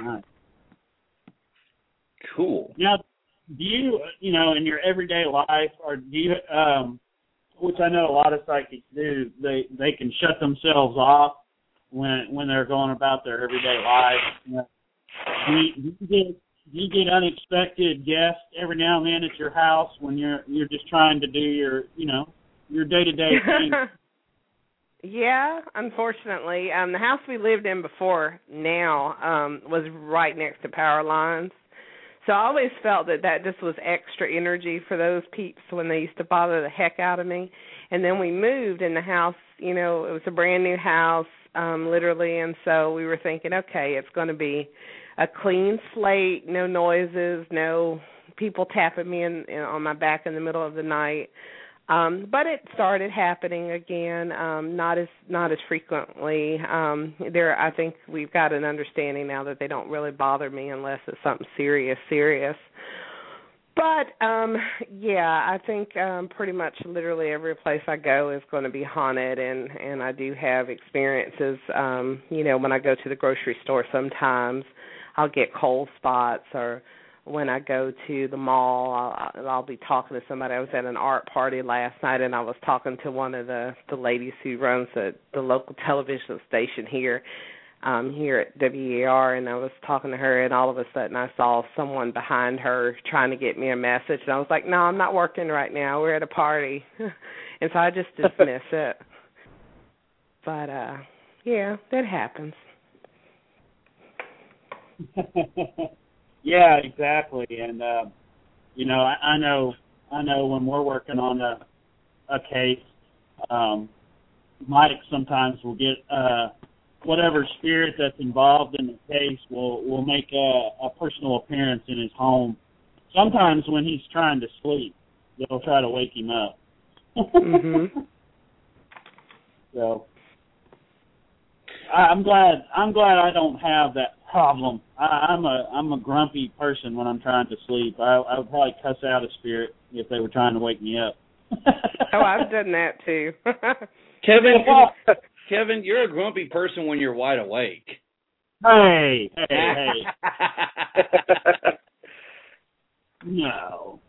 Cool. Now, do you, in your everyday life, or do you, which I know a lot of psychics do, they can shut themselves off when they're going about their everyday life. Do you get unexpected guests every now and then at your house when you're just trying to do your day-to-day thing? Yeah, unfortunately. The house we lived in before now was right next to power lines. So I always felt that just was extra energy for those peeps when they used to bother the heck out of me. And then we moved in the house, it was a brand new house, literally, and so we were thinking, okay, it's going to be a clean slate, no noises, no people tapping me on my back in the middle of the night. But it started happening again, not as frequently. I think we've got an understanding now that they don't really bother me unless it's something serious. But I think pretty much literally every place I go is going to be haunted, and I do have experiences. When I go to the grocery store, sometimes I'll get cold spots, or when I go to the mall, I'll be talking to somebody. I was at an art party last night, and I was talking to one of the ladies who runs the local television station here at WER, and I was talking to her, and all of a sudden I saw someone behind her trying to get me a message, and I was like, no, I'm not working right now. We're at a party. And so I just dismiss it. But, that happens. Yeah, exactly. And I know when we're working on a case, Mike sometimes will get whatever spirit that's involved in the case will make a personal appearance in his home. Sometimes when he's trying to sleep, they'll try to wake him up. Mm-hmm. So I'm glad I don't have that. problem. I'm a grumpy person when I'm trying to sleep. I would probably cuss out a spirit if they were trying to wake me up. Oh, I've done that too. Kevin, you're a grumpy person when you're wide awake. Hey. No.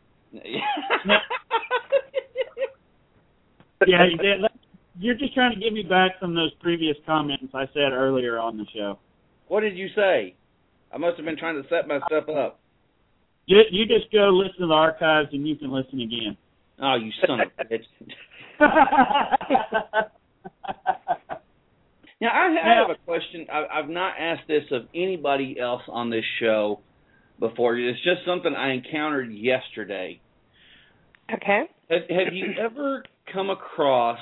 Yeah, you're just trying to get me back from those previous comments I said earlier on the show. What did you say? I must have been trying to set myself up. You just go listen to the archives and you can listen again. Oh, you son of a bitch. Now, I have a question. I've not asked this of anybody else on this show before. It's just something I encountered yesterday. Okay. Have you ever come across,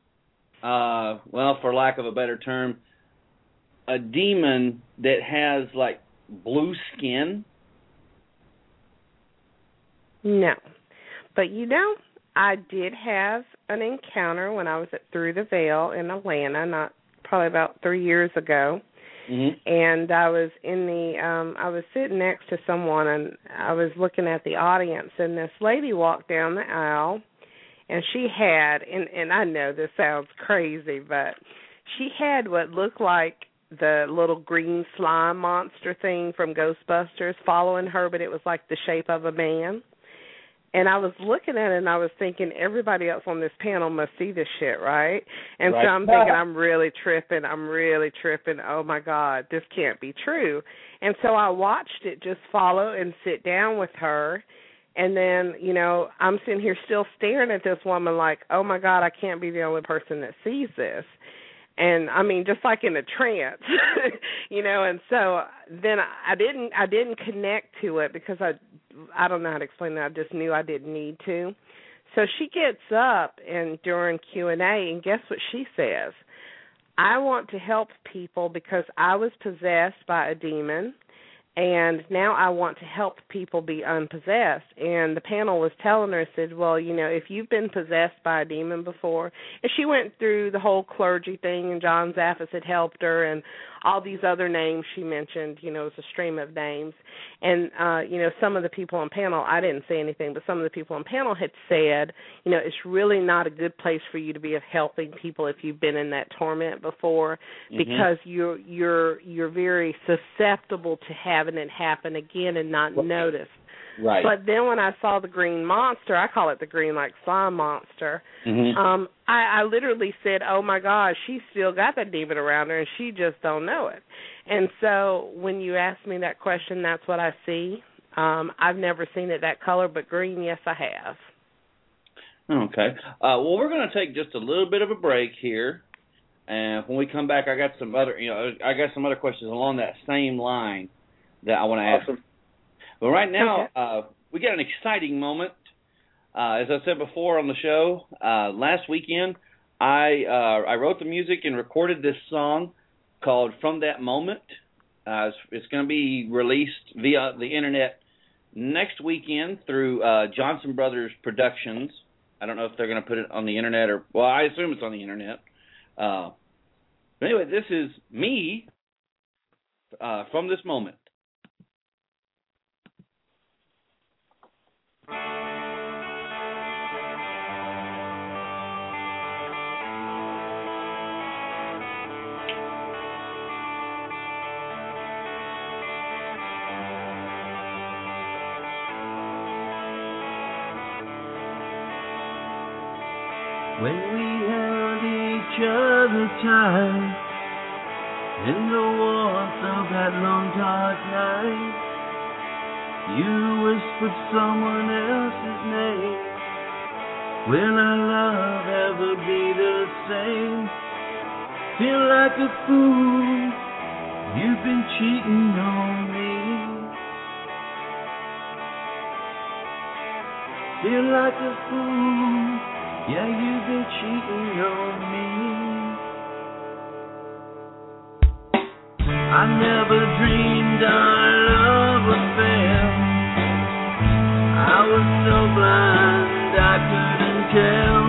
for lack of a better term, a demon that has, like, blue skin? No. But, I did have an encounter when I was at Through the Veil in Atlanta, probably about 3 years ago. Mm-hmm. And I was I was sitting next to someone, and I was looking at the audience, and this lady walked down the aisle, and she had, and I know this sounds crazy, but she had what looked like the little green slime monster thing from Ghostbusters following her, but it was like the shape of a man. And I was looking at it, and I was thinking, everybody else on this panel must see this shit, right? And right. So I'm thinking, I'm really tripping. Oh, my God, this can't be true. And so I watched it just follow and sit down with her. And then, I'm sitting here still staring at this woman like, oh, my God, I can't be the only person that sees this. And, I mean, just like in a trance, and so then I didn't connect to it because I don't know how to explain that. I just knew I didn't need to. So she gets up and during Q&A, and guess what she says? I want to help people because I was possessed by a demon, and now I want to help people be unpossessed. And the panel was telling her, said, well, if you've been possessed by a demon before, and she went through the whole clergy thing, and John Zaffis had helped her, and all these other names she mentioned, it was a stream of names. And, some of the people on panel, I didn't say anything, but some of the people on panel had said, it's really not a good place for you to be helping people if you've been in that torment before, because you're very susceptible to having it happen again and not notice. Right. But then when I saw the green monster, I call it the green like slime monster, I literally said, oh, my gosh, she's still got that demon around her, and she just don't know it. And so when you ask me that question, that's what I see. I've never seen it that color, but green, yes, I have. Okay. Well, we're going to take just a little bit of a break here. And when we come back, I got some other questions along that same line that I want to ask. Awesome. But right now, we got an exciting moment. As I said before on the show, last weekend, I wrote the music and recorded this song called From That Moment. It's going to be released via the internet next weekend through Johnson Brothers Productions. I don't know if they're going to put it on the internet or, well, I assume it's on the internet. But anyway, this is me from this moment. When we held each other tight in the warmth of that long dark night, you whispered someone else's name. Will our love ever be the same? Feel like a fool, you've been cheating on me. Feel like a fool, yeah, you've been cheating on me. I never dreamed our love would fail. I was so blind I couldn't tell.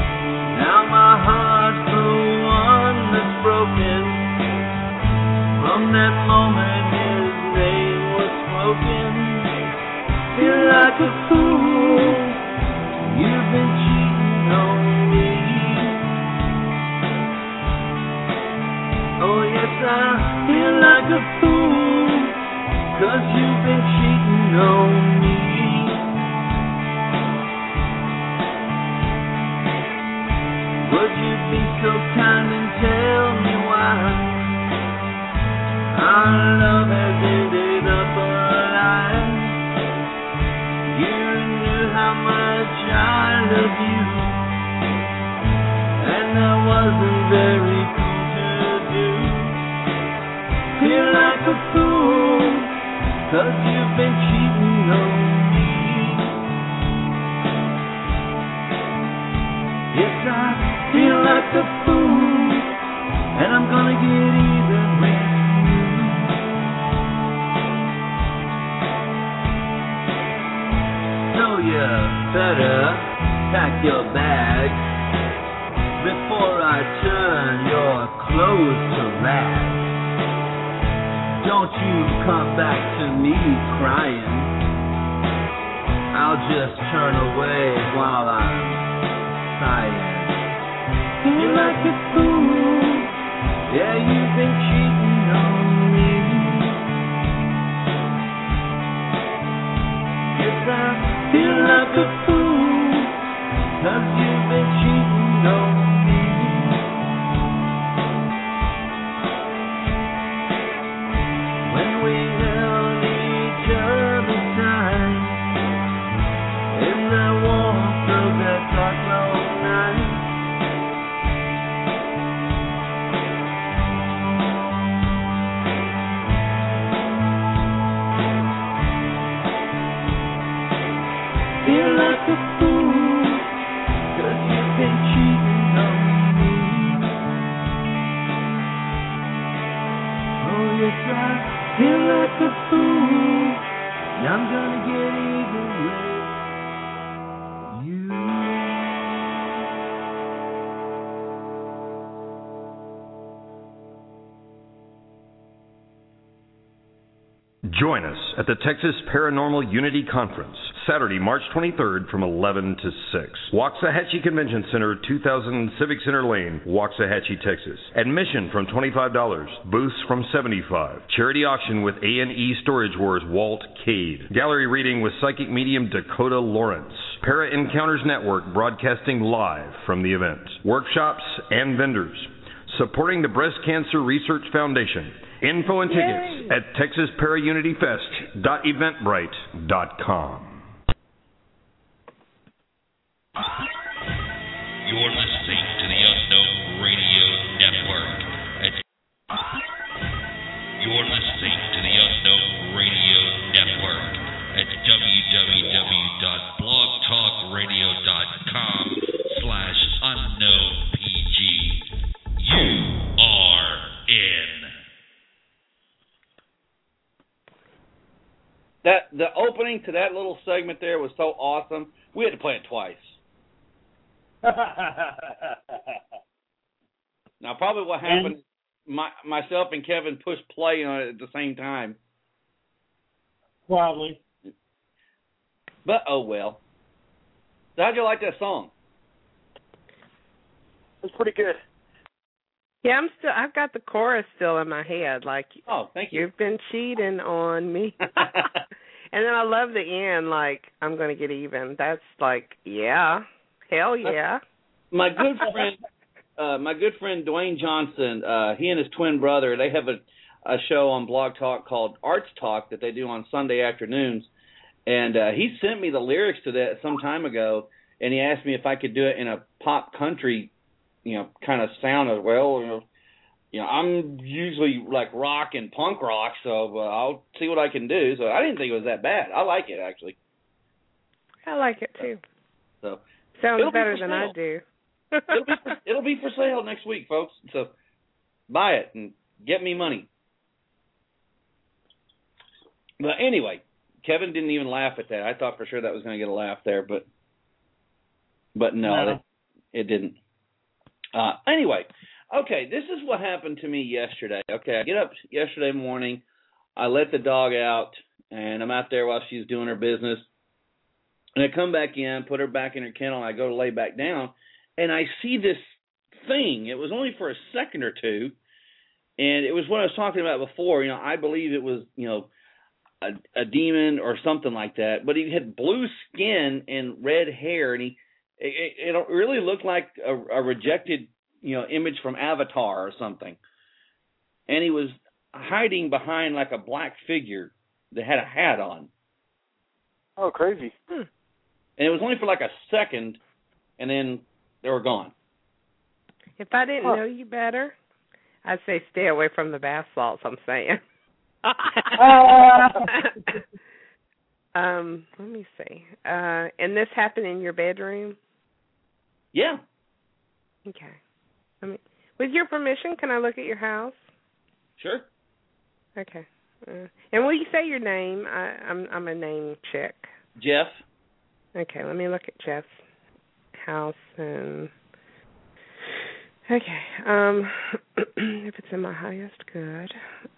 Now my heart's the one that's broken from From that moment his name was spoken. Feel like a fool. You've been cheating on me. Oh yes, I feel like a fool, 'cause you've been cheating on me. Would you be so kind and tell me why our love has ended up alive? You knew how much I love you, and that wasn't very cool to do. Feel like a fool, 'cause you've been cheating on me. Yes, I feel like a fool, and I'm gonna get even with you. So you better pack your bags before I turn your clothes to rags. Don't you come back to me crying. I'll just turn away while I'm sighing. Feel like a fool, yeah, you've been cheating on me. Yes, I feel like a fool, 'cause you've been cheating on me. When we held each other tight in the warmth of that dark long night, feel like a fool, 'cause you've been cheating on me. Oh yes, I feel like a fool, and I'm gonna get even with you. Join us at the Texas Paranormal Unity Conference, Saturday, March 23rd from 11 to 6. Waxahachie Convention Center, 2000 Civic Center Lane, Waxahachie, Texas. Admission from $25. Booths from $75. Charity auction with A&E Storage Wars Walt Cade. Gallery reading with psychic medium Dakota Lawrence. Para Encounters Network broadcasting live from the event. Workshops and vendors. Supporting the Breast Cancer Research Foundation. Info and tickets at TexasParaUnityFest.eventbrite.com. You're listening to the Unknown Radio Network. You're listening to the Unknown Radio Network at www.blogtalkradio.com/unknownpg. You are in. The opening to that little segment there was so awesome. We had to play it twice. Now, probably what happened, myself and Kevin pushed play on it at the same time. Probably. But, oh well. So how'd you like that song? It's pretty good. Yeah, I've got the chorus still in my head. Like, oh, thank you. You've been cheating on me. And then I love the end, like, I'm going to get even. That's like, yeah, hell yeah. My good friend Dwayne Johnson, he and his twin brother, they have a show on Blog Talk called Arts Talk that they do on Sunday afternoons. And he sent me the lyrics to that some time ago, and he asked me if I could do it in a pop country, kind of sound as well. I'm usually like rock and punk rock, so I'll see what I can do. So I didn't think it was that bad. I like it, actually. I like it, too. So sounds better than I do. it'll be for sale next week, folks. So buy it and get me money. But anyway, Kevin didn't even laugh at that. I thought for sure that was going to get a laugh there, but no. It didn't. Anyway, Okay, this is what happened to me yesterday. Okay, I get up yesterday morning, I let the dog out, and I'm out there while she's doing her business. And I come back in, put her back in her kennel, and I go to lay back down, and I see this thing. It was only for a second or two, and it was what I was talking about before. I believe it was, a demon or something like that. But he had blue skin and red hair, and it really looked like a rejected, image from Avatar or something. And he was hiding behind like a black figure that had a hat on. Oh, crazy. And it was only for like a second, and then they were gone. If I didn't know you better, I'd say stay away from the bath salts, I'm saying. Let me see. And this happened in your bedroom? Yeah. Okay. With your permission, can I look at your house? Sure. Okay. And will you say your name? I'm a name check. Jeff. Okay, let me look at Jeff's house and okay. If it's in my highest good.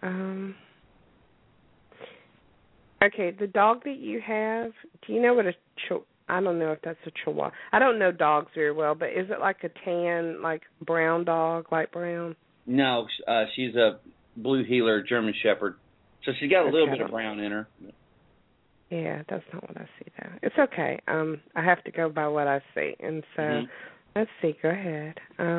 Okay, the dog that you have, do you know what I don't know if that's a Chihuahua. I don't know dogs very well, but is it like a tan, like brown dog, light brown? No, she's a blue heeler German Shepherd. So she's got a little bit of brown in her. Yeah, that's not what I see, though. It's okay. I have to go by what I see. And so, let's see. Go ahead.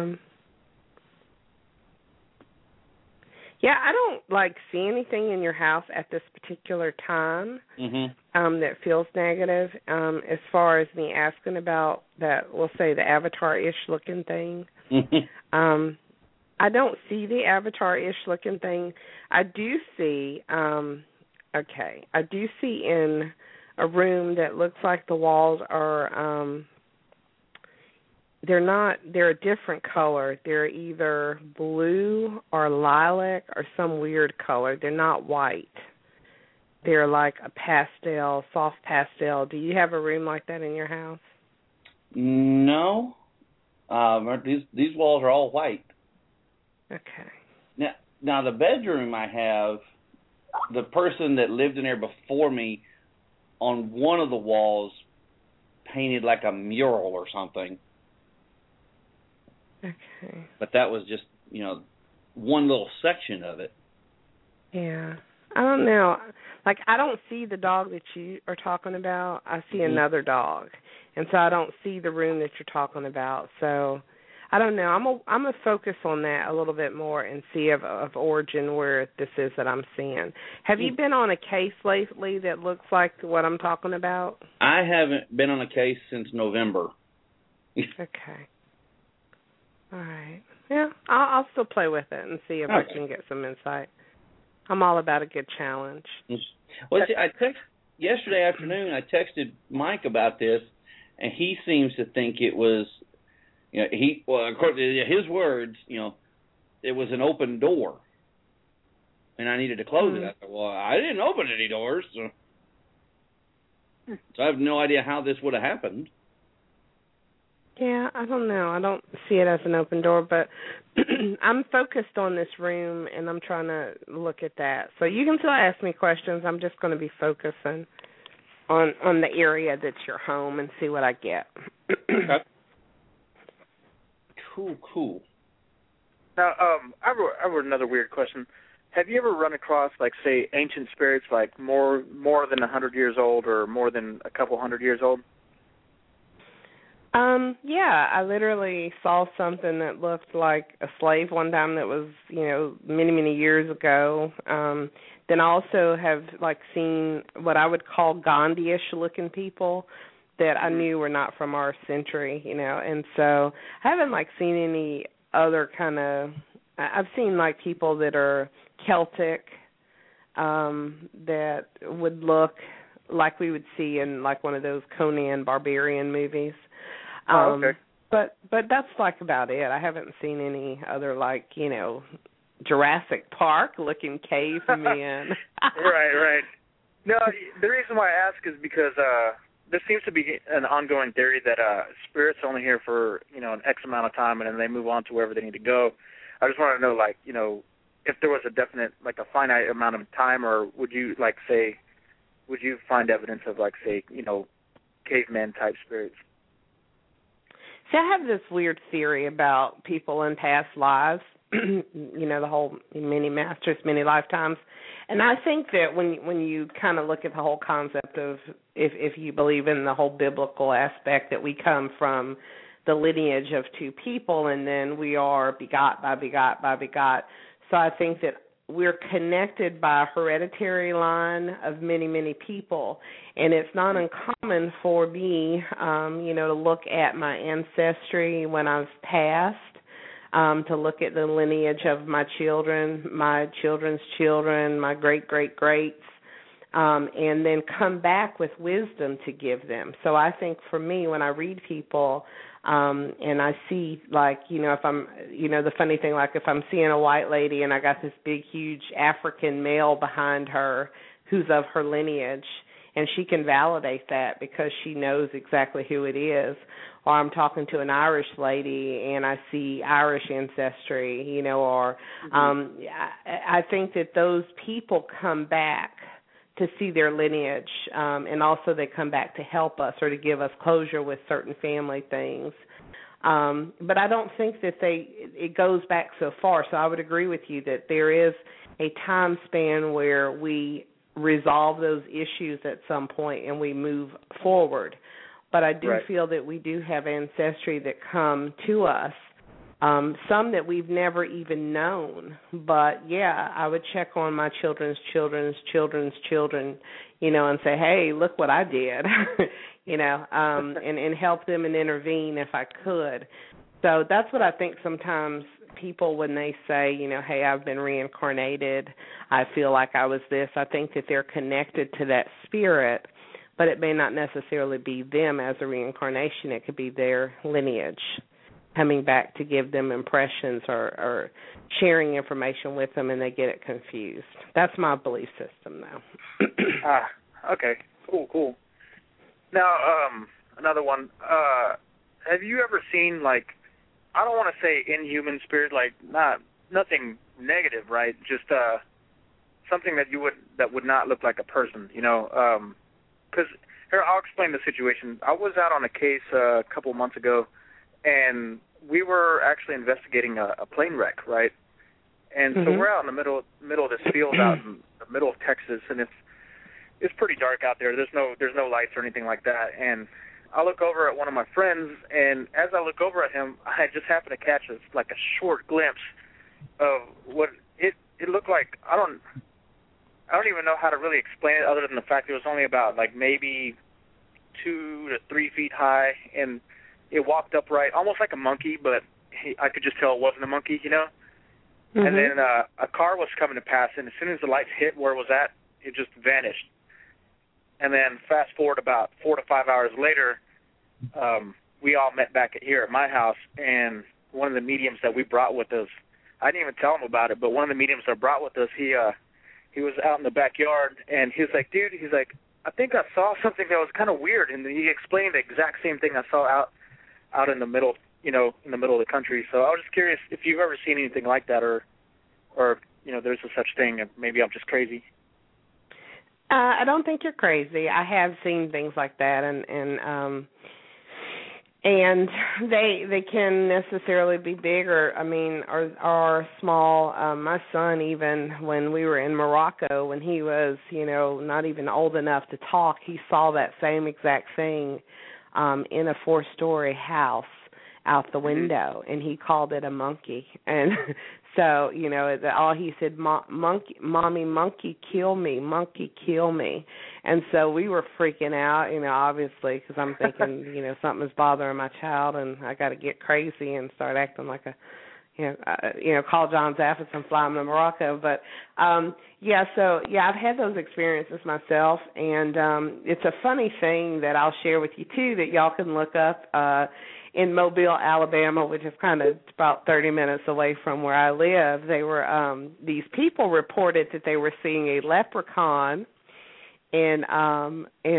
Yeah, I don't, see anything in your house at this particular time that feels negative. As far as me asking about that, we'll say the Avatar-ish looking thing. I don't see the Avatar-ish looking thing. I do see, I do see in a room that looks like the walls are, they're a different color. They're either blue or lilac or some weird color. They're not white. They're like a pastel, soft pastel. Do you have a room like that in your house? No. These walls are all white. Okay. Now the bedroom I have, the person that lived in there before me, on one of the walls painted like a mural or something. Okay. But that was just, one little section of it. Yeah. I don't know. I don't see the dog that you are talking about. I see another dog. And so I don't see the room that you're talking about. So I don't know. I'm gonna focus on that a little bit more and see of origin where this is that I'm seeing. Have you been on a case lately that looks like what I'm talking about? I haven't been on a case since November. Okay. All right. Yeah, I'll still play with it and see if I can get some insight. I'm all about a good challenge. Well, see, yesterday afternoon, I texted Mike about this, and he seems to think it was, according to his words, it was an open door, and I needed to close it. I said, well, I didn't open any doors, so I have no idea how this would have happened. Yeah, I don't know. I don't see it as an open door, but I'm focused on this room, and I'm trying to look at that. So you can still ask me questions. I'm just going to be focusing on the area that's your home and see what I get. Okay. Cool. Now, I have another weird question. Have you ever run across, say, ancient spirits, more than 100 years old or more than a couple hundred years old? Yeah, I literally saw something that looked like a slave one time that was, many, many years ago. Then I also have, seen what I would call Gandhi-ish looking people that I knew were not from our century, and so I haven't, seen any other kind of, I've seen, people that are Celtic that would look like we would see in, one of those Conan Barbarian movies. Okay. But that's about it. I haven't seen any other Jurassic Park looking cave men. Right. No, the reason why I ask is because there seems to be an ongoing theory that spirits are only here for an X amount of time and then they move on to wherever they need to go. I just want to know, like, you know, if there was a definite, like, a finite amount of time, or would you, like, say, would you find evidence of, like, say, you know, caveman-type spirits? See, I have this weird theory about people in past lives, you know, the whole many masters, many lifetimes. And I think that when you kind of look at the whole concept of, if you believe in the whole biblical aspect, that we come from the lineage of two people, and then we are begot by begot by begot. So I think that we're connected by a hereditary line of many, many people. And it's not uncommon for me, you know, to look at my ancestry when I've passed, to look at the lineage of my children, my children's children, my great-great-greats, and then come back with wisdom to give them. So I think for me, when I read people, and I see, like, you know, if I'm, you know, the funny thing, like if I'm seeing a white lady and I got this big, huge African male behind her who's of her lineage, and she can validate that because she knows exactly who it is. Or I'm talking to an Irish lady and I see Irish ancestry, you know, or I think that those people come back to see their lineage, and also they come back to help us or to give us closure with certain family things. But I don't think that it goes back so far. So I would agree with you that there is a time span where we resolve those issues at some point and we move forward. But I do feel that we do have ancestry that come to us, some that we've never even known. But, yeah, I would check on my children's children's children's children, you know, and say, hey, look what I did, you know, and help them and intervene if I could. So that's what I think sometimes people, when they say, you know, hey, I've been reincarnated, I feel like I was this, I think that they're connected to that spirit, but it may not necessarily be them as a reincarnation. It could be their lineage coming back to give them impressions or sharing information with them, and they get it confused. That's my belief system, though. Okay. Cool. Now, another one. Have you ever seen, like, I don't want to say inhuman spirit, like nothing negative, right? Just something that would not look like a person, you know? Because here, I'll explain the situation. I was out on a case a couple months ago, and we were actually investigating a plane wreck, right? And so we're out in the middle of this field out in the middle of Texas, and it's pretty dark out there. There's no lights or anything like that. And I look over at one of my friends, and as I look over at him, I just happen to catch a short glimpse of what it looked like. I don't even know how to really explain it other than the fact it was only about like maybe 2 to 3 feet high, and it walked upright, almost like a monkey, but I could just tell it wasn't a monkey, you know? And then a car was coming to pass, and as soon as the lights hit where it was at, it just vanished. And then fast forward about 4 to 5 hours later, we all met back here at my house, and one of the mediums that we brought with us, I didn't even tell him about it, but one of the mediums that brought with us, he was out in the backyard, and he was like, dude, he's like, I think I saw something that was kind of weird, and he explained the exact same thing I saw out in the middle, you know, in the middle of the country. So I was just curious if you've ever seen anything like that, or you know, there's a such thing, and maybe I'm just crazy. I don't think you're crazy. I have seen things like that, and they can necessarily be big or small. My son, even when we were in Morocco, when he was, you know, not even old enough to talk, he saw that same exact thing in a 4-story house out the window, and he called it a monkey. And so, you know, all he said, Mommy, monkey, kill me, monkey, kill me. And so we were freaking out, you know, obviously, because I'm thinking, you know, something's bothering my child, and I got to get crazy and start acting like call John Zaffis and fly him to Morocco. But, I've had those experiences myself, and it's a funny thing that I'll share with you, too, that y'all can look up in Mobile, Alabama, which is kind of about 30 minutes away from where I live. They were these people reported that they were seeing a leprechaun in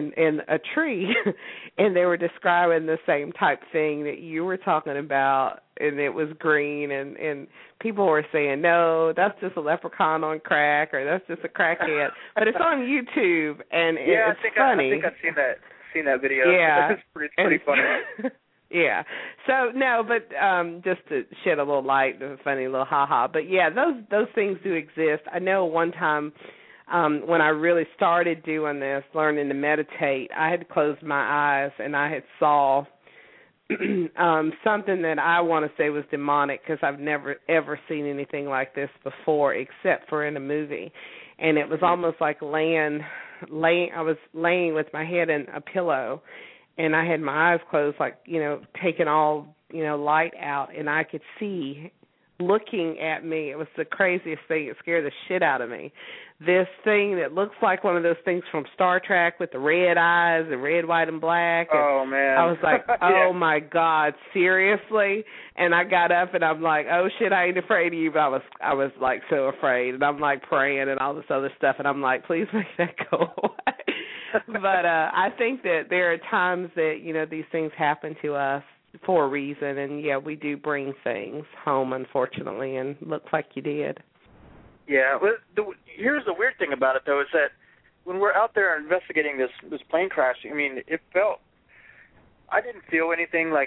a tree, and they were describing the same type thing that you were talking about and it was green, and people were saying, no, that's just a leprechaun on crack, or that's just a crackhead. But it's on YouTube, and it's funny. I think I've seen that video. Yeah. It's pretty funny. Yeah. So no, but just to shed a little light, a funny little ha-ha. But yeah, those things do exist. I know one time when I really started doing this, learning to meditate, I had closed my eyes and I had saw something that I want to say was demonic, because I've never ever seen anything like this before except for in a movie. And it was almost like I was laying with my head in a pillow, and I had my eyes closed, like, taking all, light out, and I could see looking at me. It was the craziest thing. It scared the shit out of me. This thing that looks like one of those things from Star Trek with the red eyes, the red, white, and black. And oh, man. I was like, oh, my God, seriously? And I got up, and I'm like, oh, shit, I ain't afraid of you. But I was like, so afraid. And I'm, like, praying and all this other stuff. And I'm like, please make that go away. But I think that there are times that, these things happen to us for a reason. And, yeah, we do bring things home, unfortunately, and looks like you did. Yeah. Well, here's the weird thing about it, though, is that when we're out there investigating this plane crash, I mean, I didn't feel anything like,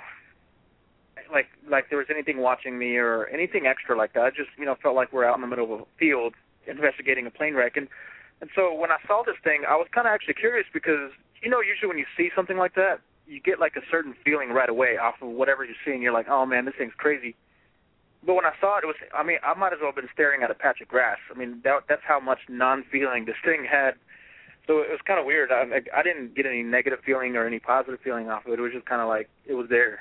like there was anything watching me or anything extra like that. I just, felt like we're out in the middle of a field investigating a plane wreck. And so when I saw this thing, I was kind of actually curious because, usually when you see something like that, you get like a certain feeling right away off of whatever you're seeing. You're like, oh, man, this thing's crazy. But when I saw it, I might as well have been staring at a patch of grass. I mean, that's how much non-feeling this thing had. So it was kind of weird. I didn't get any negative feeling or any positive feeling off of it. It was just kind of like it was there,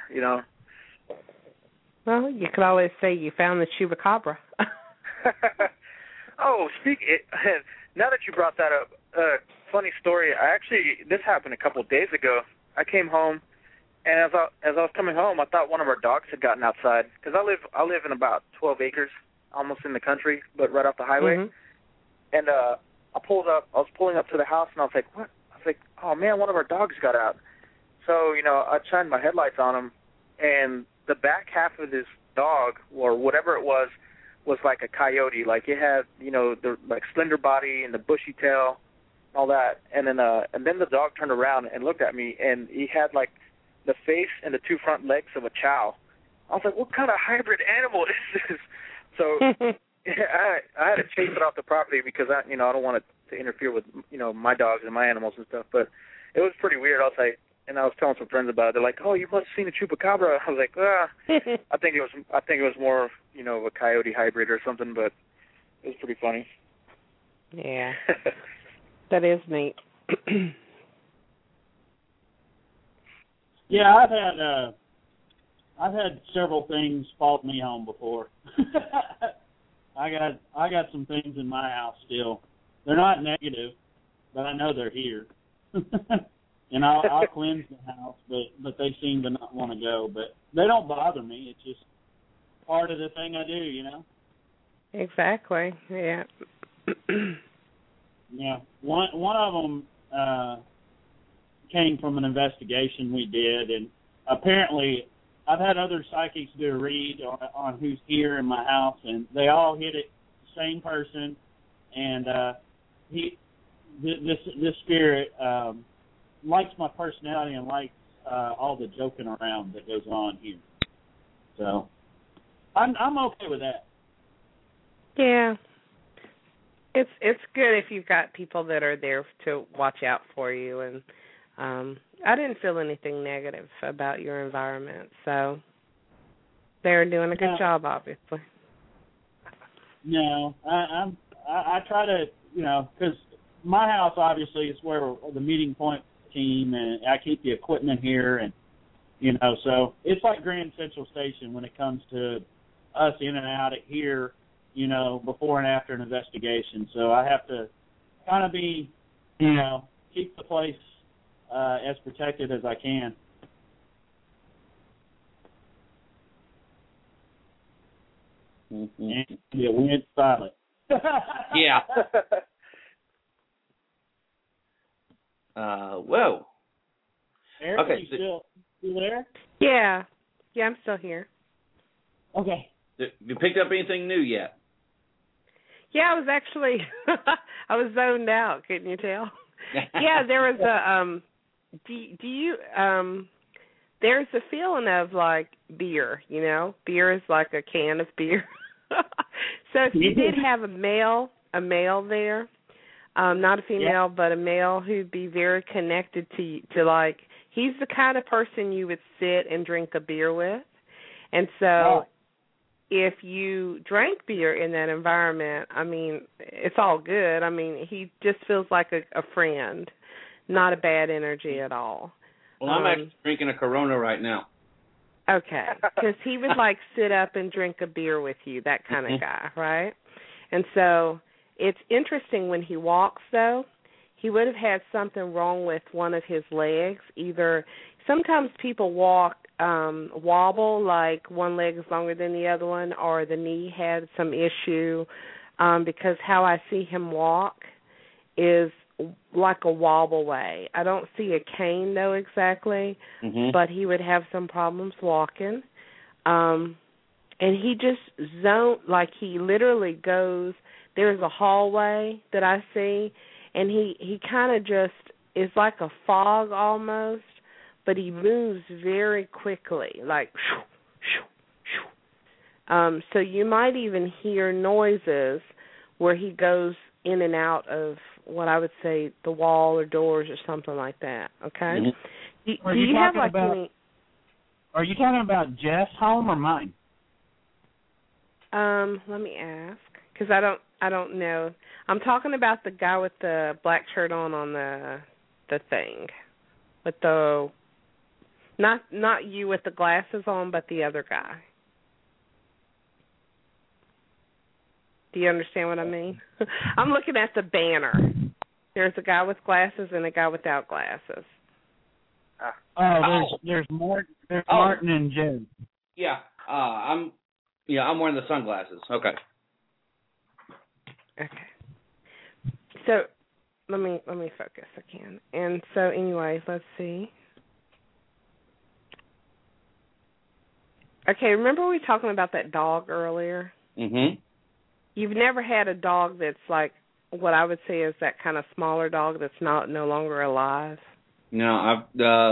Well, you could always say you found the chupacabra. Oh, now that you brought that up, funny story. This happened a couple of days ago. I came home, and as I was coming home, I thought one of our dogs had gotten outside, because I live in about 12 acres, almost in the country, but right off the highway. Mm-hmm. And I was pulling up to the house, and I was like, what? I was like, oh, man, one of our dogs got out. So, I shined my headlights on him, and the back half of this dog, or whatever it was like a coyote. Like, it had, the like slender body and the bushy tail, all that. And then the dog turned around and looked at me, and he had, like, the face and the two front legs of a chow. I was like, what kind of hybrid animal is this? So I had to chase it off the property because I don't want it to interfere with, my dogs and my animals and stuff. But it was pretty weird. I was telling some friends about it. They're like, oh, you must have seen a chupacabra. I was like, I think it was more, of a coyote hybrid or something, but it was pretty funny. Yeah. That is neat. Yeah, I've had several things fault me home before. I got some things in my house still. They're not negative, but I know they're here. And I'll cleanse the house, but they seem to not want to go. But they don't bother me. It's just part of the thing I do, Exactly. Yeah. Yeah. One of them came from an investigation we did, and apparently I've had other psychics do a read on who's here in my house, and they all hit it the same person, and this spirit likes my personality and likes all the joking around that goes on here. So I'm okay with that. Yeah. It's good if you've got people that are there to watch out for you, and I didn't feel anything negative about your environment, so they're doing a good job, obviously. No, I try to, because my house obviously is where the meeting point team, and I keep the equipment here, and so it's like Grand Central Station when it comes to us in and out at here, before and after an investigation. So I have to kind of be, keep the place as protected as I can. Mm-hmm. And it went silent. Yeah. Whoa. Eric, okay. you still there? Yeah, I'm still here. Okay. Have you picked up anything new yet? Yeah, I was actually I was zoned out. Couldn't you tell? Yeah, there was a do you there's a feeling of like beer. You know, beer is like a can of beer. So if you did have a male there, not a female, but a male who'd be very connected to like, he's the kind of person you would sit and drink a beer with. And so if you drank beer in that environment, I mean, it's all good. I mean, he just feels like a friend, not a bad energy at all. Well, I'm actually drinking a Corona right now. Okay, because he would like sit up and drink a beer with you, that kind of guy, right? And so it's interesting when he walks, though, he would have had something wrong with one of his legs. Either sometimes people walk wobble, like one leg is longer than the other one, or the knee had some issue, because how I see him walk is like a wobble way. I don't see a cane, though, exactly, but he would have some problems walking. And he just like he literally goes, there's a hallway that I see, and he kind of just is like a fog almost, but he moves very quickly, like shoo, shoo, shoo. So you might even hear noises where he goes in and out of what I would say the wall or doors or something like that. Okay. Do you have like any? Are you talking about Jeff's home or mine? Let me ask, because I don't know. I'm talking about the guy with the black shirt on the thing, with the not you with the glasses on, but the other guy. Do you understand what I mean? I'm looking at the banner. There's a guy with glasses and a guy without glasses. There's Martin and Joe. Yeah, I'm wearing the sunglasses. Okay. So let me focus again. And so, anyways, let's see. Okay, remember we were talking about that dog earlier? You've never had a dog that's like what I would say is that kind of smaller dog that's no longer alive? No,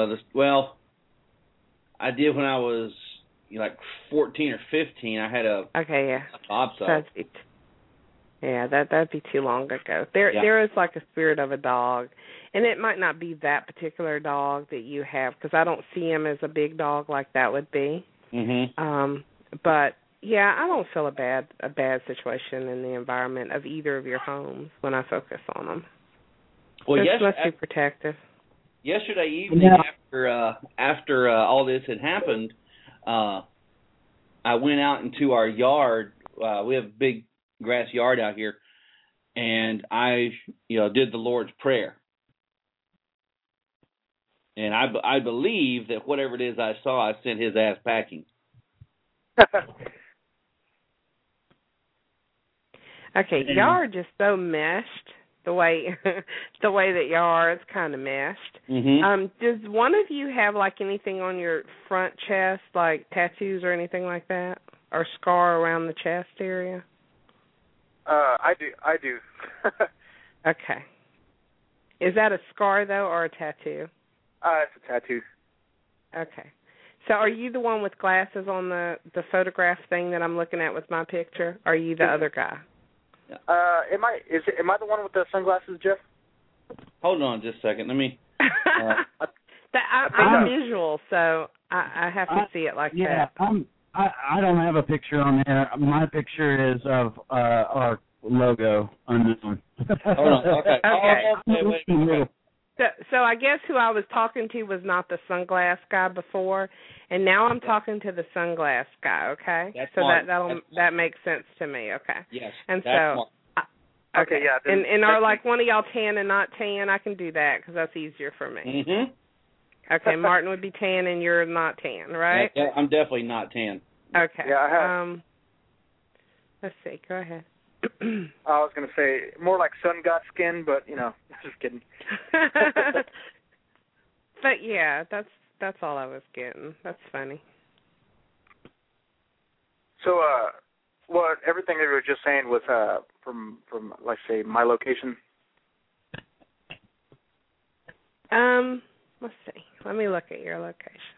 I did when I was like 14 or 15. I had a bobtail. That'd be too long ago. There is like a spirit of a dog, and it might not be that particular dog that you have, because I don't see him as a big dog like that would be. But yeah, I don't feel a bad situation in the environment of either of your homes when I focus on them. Well, let's be protective. Yesterday evening, after all this had happened, I went out into our yard. We have a big grass yard out here, and I, did the Lord's Prayer. And I believe that whatever it is I saw, I sent his ass packing. Okay, y'all are just so meshed the way that y'all are. It's kind of meshed. Does one of you have like anything on your front chest, like tattoos or anything like that, or scar around the chest area? I do. Okay. Is that a scar though, or a tattoo? It's a tattoo. Okay. So are you the one with glasses on the photograph thing that I'm looking at with my picture? Or are you the other guy? Am I the one with the sunglasses, Jeff? Hold on just a second. Let me... I'm visual, so I have to see it like that. I don't have a picture on there. My picture is of our logo unknown. Hold on. Okay. Wait. So I guess who I was talking to was not the sunglass guy before, and now I'm talking to the sunglass guy. Okay, that's so smart. that makes sense to me. Okay. Yes. And that's so. Smart. Okay. Yeah. And are like one of y'all tan and not tan? I can do that because that's easier for me. Okay. Martin would be tan and you're not tan, right? Yeah, I'm definitely not tan. Okay. Yeah, I have. Let's see. Go ahead. I was going to say more like sun god skin, but just kidding. But yeah, that's all I was getting. That's funny. So, what everything that you were just saying was from like say my location. Let's see. Let me look at your location.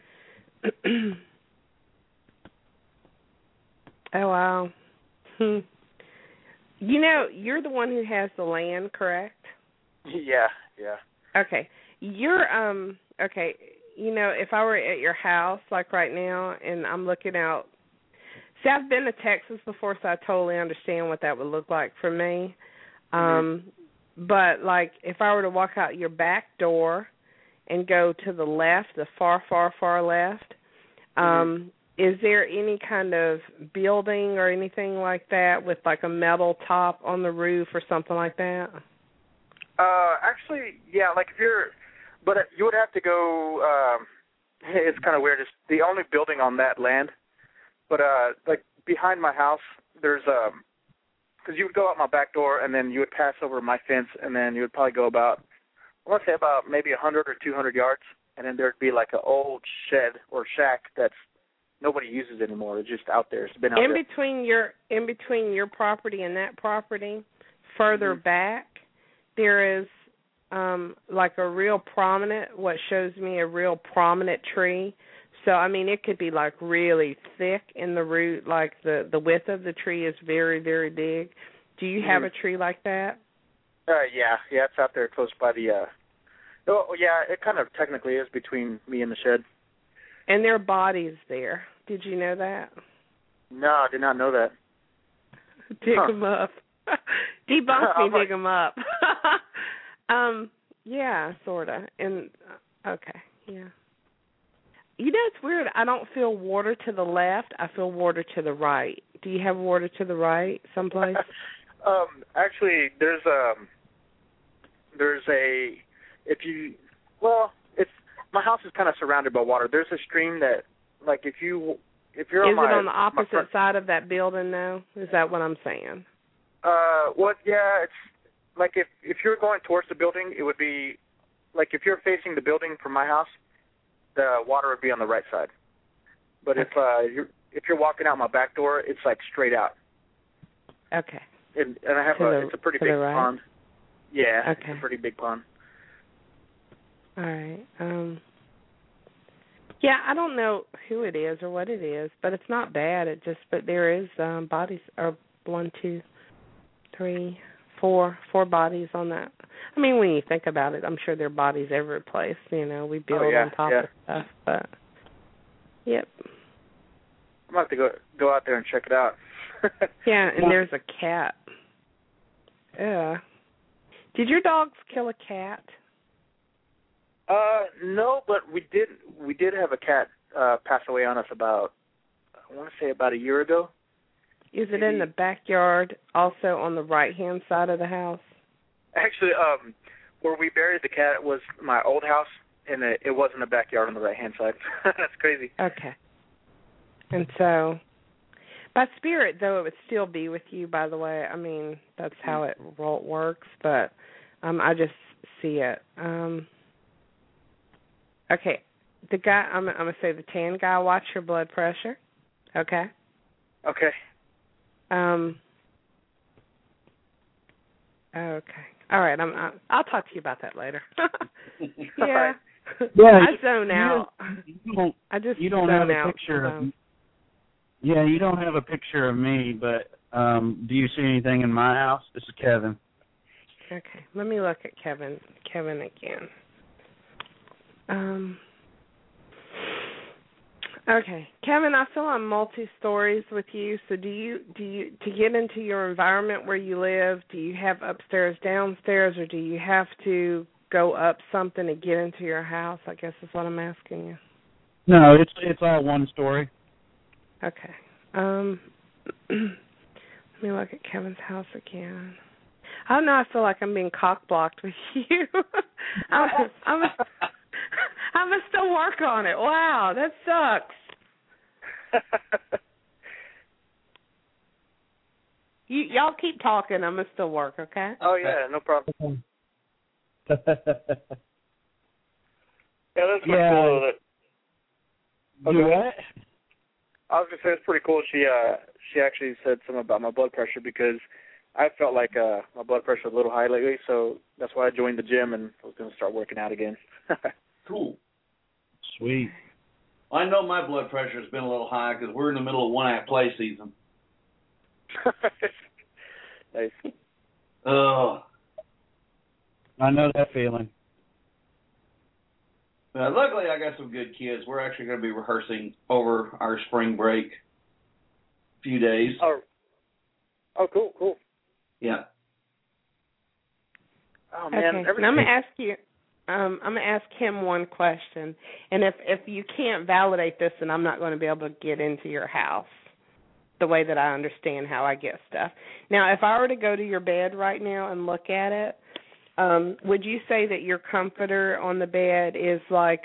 Oh wow. You know, you're the one who has the land, correct? Yeah. Okay. You're okay, you know, if I were at your house like right now and I'm looking out. See, I've been to Texas before, so I totally understand what that would look like for me. But like if I were to walk out your back door and go to the left, the far, far, far left, is there any kind of building or anything like that with like a metal top on the roof or something like that? Actually, yeah, like but you would have to go, it's kind of weird, it's the only building on that land, but like behind my house, there's, because you would go out my back door and then you would pass over my fence and then you would probably go about, I want to say about maybe 100 or 200 yards, and then there'd be like an old shed or shack that's nobody uses anymore. It's just out there. It's been out there. In between your property and that property, further back, there is like a real prominent, what shows me a real prominent tree. So, I mean, it could be like really thick in the root, like the width of the tree is very, very big. Do you have a tree like that? Yeah, it's out there close by the, oh, yeah, it kind of technically is between me and the shed. And there are bodies there. Did you know that? No, I did not know that. Dig them up. Debunk me, dig them up. Yeah, sort of. And, okay, yeah. You know, it's weird. I don't feel water to the left. I feel water to the right. Do you have water to the right someplace? Actually, there's my house is kind of surrounded by water. There's a stream that, like, if you're is it on the opposite side of that building, though? Is that what I'm saying? Well, yeah, it's like if you're going towards the building, it would be like if you're facing the building from my house, the water would be on the right side. But okay. if you're walking out my back door, it's like straight out. Okay. And I have it's a pretty big pond. Yeah, okay. It's a pretty big pond. All right. Yeah, I don't know who it is or what it is, but it's not bad. But there is bodies, or 1, 2, 3, 4 bodies on that. I mean, when you think about it, I'm sure there are bodies every place. You know, we build on top of stuff, but yep. I'm going to have to go out there and check it out. Yeah, and there's a cat. Yeah. Did your dogs kill a cat? No, but we did have a cat pass away on us about, I want to say about a year ago. Is it in the backyard, also on the right-hand side of the house? Actually, where we buried the cat was my old house, and it was in the backyard on the right-hand side. That's crazy. Okay. And so, by spirit, though, it would still be with you, by the way. I mean, that's how it works, but I just see it. Okay. The guy, I'm going to say the tan guy, watch your blood pressure. Okay? Okay. Okay. All right. I'll talk to you about that later. Yeah. I zone out. You don't have a picture of. Yeah, you don't have a picture of me, but do you see anything in my house? This is Kevin. Okay. Let me look at Kevin again. Okay, Kevin, I feel I'm multi-stories with you. So do you to get into your environment where you live, do you have upstairs, downstairs, or do you have to go up something to get into your house? I guess is what I'm asking you. No, it's all one story. Okay. Let me look at Kevin's house again. I don't know. I feel like I'm being cock-blocked with you. I must still work on it. Wow, that sucks. Y'all keep talking. I'm going to still work, okay? Oh, yeah, no problem. Yeah, that's cool. Do what? I was gonna say it's pretty cool. She actually said something about my blood pressure because I felt like my blood pressure was a little high lately, so that's why I joined the gym and I was gonna start working out again. Cool. Sweet. I know my blood pressure has been a little high because we're in the middle of one-act play season. Nice. Oh. I know that feeling. Luckily, I got some good kids. We're actually going to be rehearsing over our spring break. Few days. Oh, cool. Yeah. Oh man. Okay. And I'm gonna ask you. I'm gonna ask him one question, and if you can't validate this, then I'm not going to be able to get into your house the way that I understand how I get stuff. Now, if I were to go to your bed right now and look at it, would you say that your comforter on the bed is like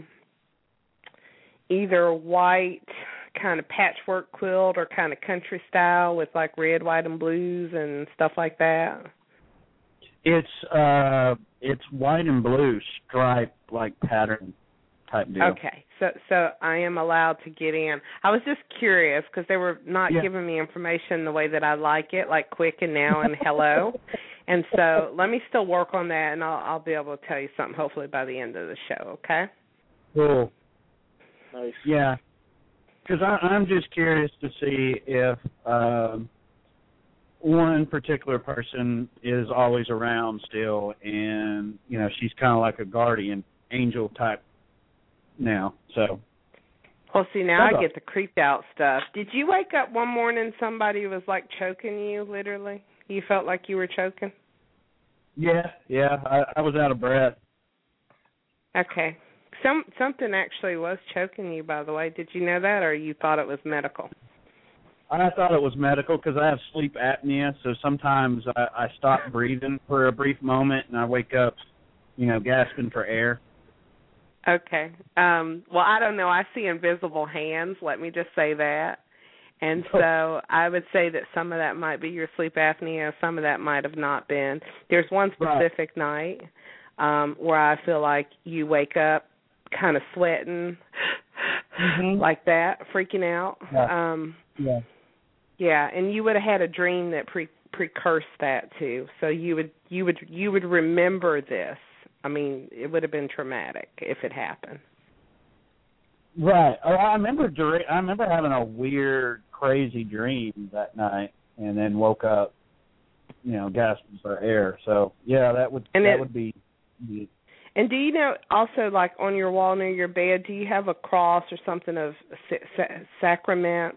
either white, kind of patchwork quilt, or kind of country style with like red, white, and blues and stuff like that? It's white and blue striped like pattern type deal. Okay, so I am allowed to get in. I was just curious because they were not giving me information the way that I like it, like quick and now and hello. And so let me still work on that, and I'll be able to tell you something hopefully by the end of the show. Okay. Cool. Nice. Yeah. Because I'm just curious to see if one particular person is always around still, and she's kind of like a guardian angel type now. So. Well, see, now I get the creeped out stuff. Did you wake up one morning somebody was like choking you, literally? You felt like you were choking? Yeah. I was out of breath. Okay. Something actually was choking you, by the way. Did you know that, or you thought it was medical? I thought it was medical because I have sleep apnea, so sometimes I stop breathing for a brief moment and I wake up, gasping for air. Okay. Well, I don't know. I see invisible hands. Let me just say that. And so I would say that some of that might be your sleep apnea. Some of that might have not been. There's one specific night where I feel like you wake up kind of sweating like that, freaking out. Yeah, and you would have had a dream that precursed that too. So you would remember this. I mean, it would have been traumatic if it happened. Right. Oh, I remember having a weird, crazy dream that night, and then woke up, gasping for air. So yeah, that would be. And do you know also, like on your wall near your bed, do you have a cross or something of sacrament?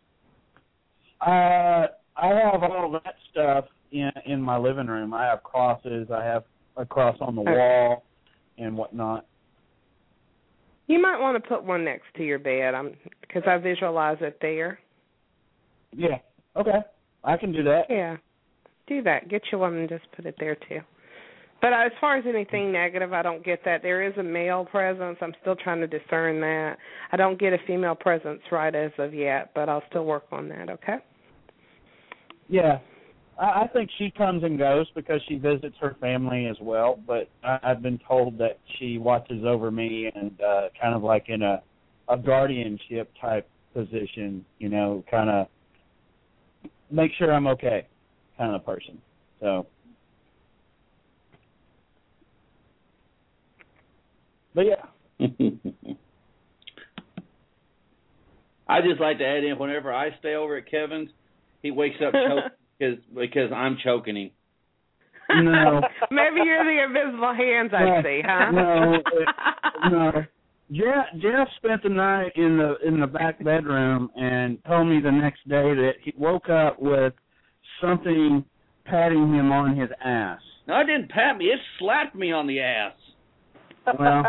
I have all that stuff in my living room. I have crosses. I have a cross on the wall and whatnot. You might want to put one next to your bed because I visualize it there. Yeah. Okay. I can do that. Yeah. Do that. Get you one and just put it there too. But as far as anything negative, I don't get that. There is a male presence. I'm still trying to discern that. I don't get a female presence right as of yet, but I'll still work on that, okay? Yeah. I think she comes and goes because she visits her family as well, but I've been told that she watches over me and kind of like in a guardianship type position, kind of make sure I'm okay kind of person. So, but yeah. I just like to add in, whenever I stay over at Kevin's, he wakes up choking because I'm choking him. No. Maybe you're the invisible hands I see, huh? No. Jeff spent the night in the back bedroom and told me the next day that he woke up with something patting him on his ass. No, it didn't pat me. It slapped me on the ass. Well,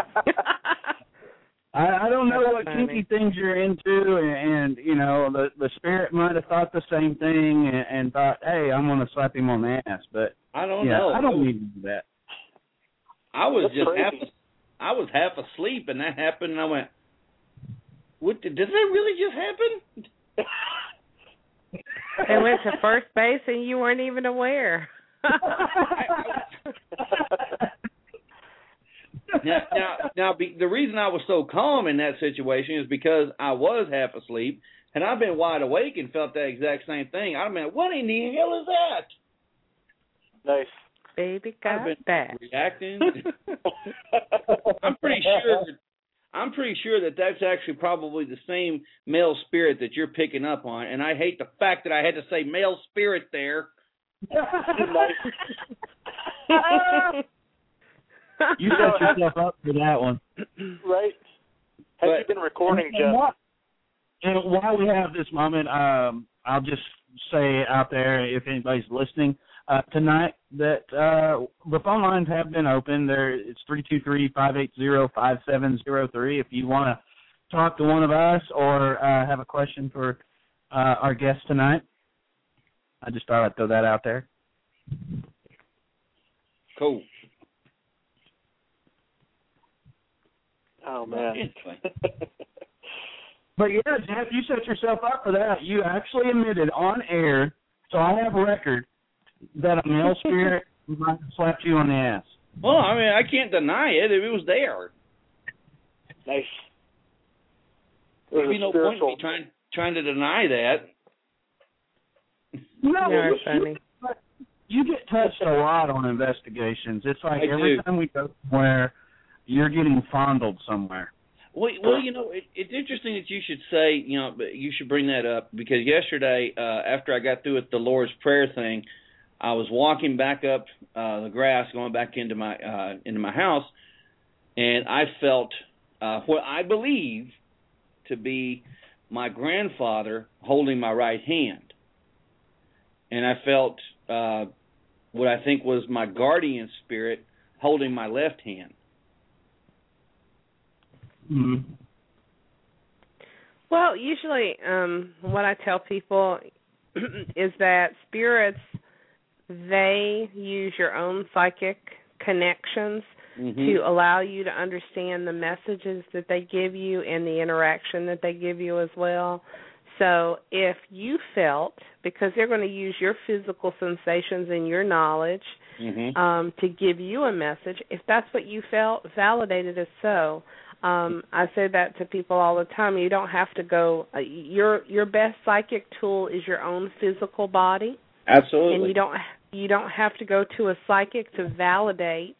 I don't know what kinky things you're into, and the spirit might have thought the same thing and thought, hey, I'm going to slap him on the ass, but I don't know. I don't need to do that. I was half asleep, and that happened, and I went, "What? Did that really just happen?" They went to first base, and you weren't even aware. The reason I was so calm in that situation is because I was half asleep, and I've been wide awake and felt that exact same thing. I've been, what in the hell is that? Nice. Baby got that. Reacting. I'm pretty sure that that's actually probably the same male spirit that you're picking up on, and I hate the fact that I had to say male spirit there. You set yourself up for that one. Right. Have you been recording, Jeff? And while we have this moment, I'll just say out there, if anybody's listening, tonight that the phone lines have been open. It's 323-580-5703. If you want to talk to one of us or have a question for our guest tonight, I just thought I'd throw that out there. Cool. Oh, man. But, yeah, Jeff, you set yourself up for that. You actually admitted on air, so I have a record, that a male spirit might have slapped you on the ass. Well, I mean, I can't deny it. It was there. Nice. There'd be no point in me trying to deny that. No, you get touched a lot on investigations. It's like every time we go somewhere, you're getting fondled somewhere. Well, you know, it's interesting that you should say, you know, you should bring that up, because yesterday, after I got through with the Lord's Prayer thing, I was walking back up the grass, going back into my house, and I felt what I believe to be my grandfather holding my right hand, and I felt what I think was my guardian spirit holding my left hand. Mm-hmm. Well, usually what I tell people is that spirits, they use your own psychic connections to allow you to understand the messages that they give you and the interaction that they give you as well. So if you felt, because they're going to use your physical sensations and your knowledge to give you a message, if that's what you felt, validate it as so. I say that to people all the time. You don't have to go. Your best psychic tool is your own physical body. Absolutely. And you don't have to go to a psychic to validate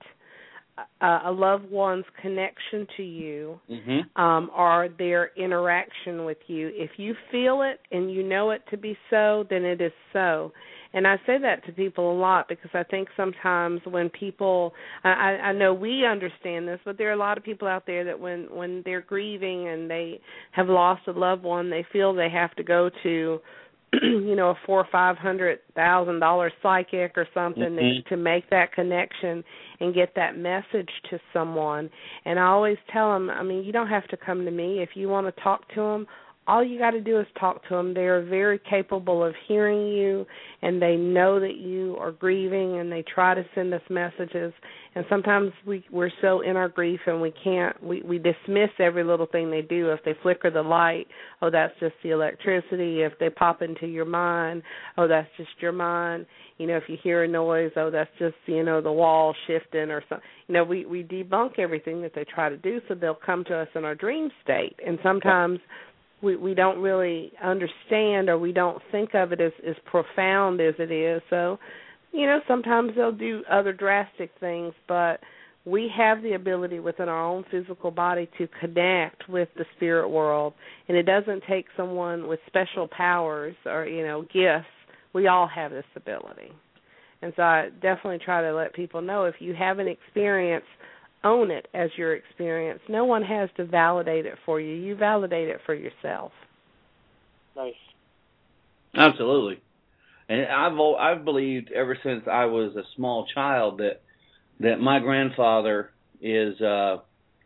a loved one's connection to you or their interaction with you. If you feel it and you know it to be so, then it is so. And I say that to people a lot because I think sometimes when people, I know we understand this, but there are a lot of people out there that when they're grieving and they have lost a loved one, they feel they have to go to, you know, a $400,000 or $500,000 psychic or something to make that connection and get that message to someone. And I always tell them, I mean, you don't have to come to me. If you want to talk to them, all you got to do is talk to them. They are very capable of hearing you, and they know that you are grieving, and they try to send us messages. And sometimes we're so in our grief and we dismiss every little thing they do. If they flicker the light, oh, that's just the electricity. If they pop into your mind, oh, that's just your mind. You know, if you hear a noise, oh, that's just, you know, the wall shifting or something. You know, we debunk everything that they try to do, so they'll come to us in our dream state. And sometimes we don't really understand, or we don't think of it as profound as it is. So, you know, sometimes they'll do other drastic things, but we have the ability within our own physical body to connect with the spirit world, and it doesn't take someone with special powers or, you know, gifts. We all have this ability. And so I definitely try to let people know, if you have an experience, own it as your experience. No one has to validate it for you. You validate it for yourself. Nice. Absolutely. And I've believed ever since I was a small child that my grandfather has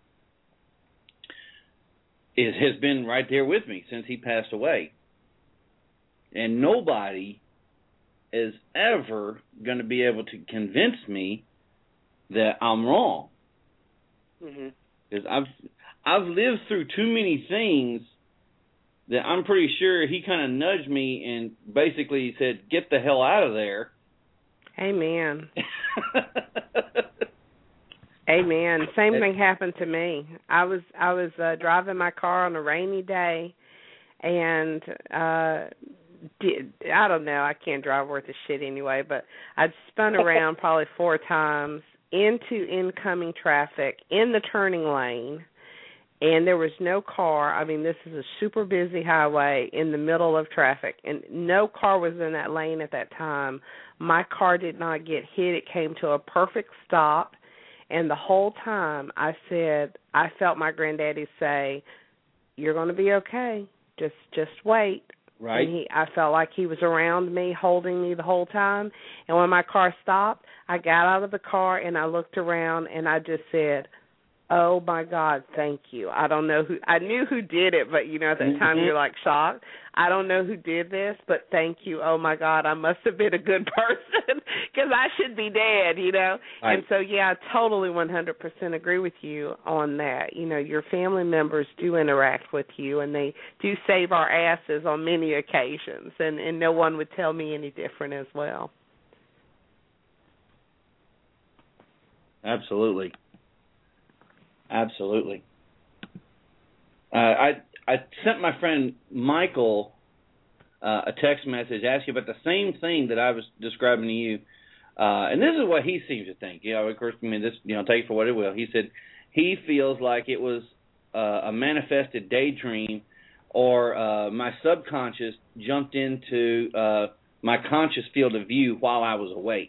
been right there with me since he passed away. And nobody is ever going to be able to convince me that I'm wrong. Because I've lived through too many things that I'm pretty sure he kind of nudged me and basically said, "Get the hell out of there." Amen. Amen. Same thing happened to me. I was driving my car on a rainy day, and I don't know. I can't drive worth a shit anyway, but I'd spun around probably 4 times into incoming traffic in the turning lane, and there was no car. I mean, this is a super busy highway in the middle of traffic, and no car was in that lane at that time. My car did not get hit. It came to a perfect stop, and the whole time I felt my granddaddy say, "You're going to be okay. Just wait." Right. And I felt like he was around me, holding me the whole time. And when my car stopped, I got out of the car and I looked around and I just said, "Oh my God, thank you." I don't know who. I knew who did it, but at that time you're like shocked. I don't know who did this, but thank you. Oh my God, I must have been a good person because I should be dead, Right. And so I totally 100% agree with you on that. Your family members do interact with you, and they do save our asses on many occasions, and no one would tell me any different as well. Absolutely. Absolutely. I sent my friend Michael a text message asking about the same thing that I was describing to you, and this is what he seems to think. Of course, this take it for what it will. He said he feels like it was a manifested daydream, or my subconscious jumped into my conscious field of view while I was awake.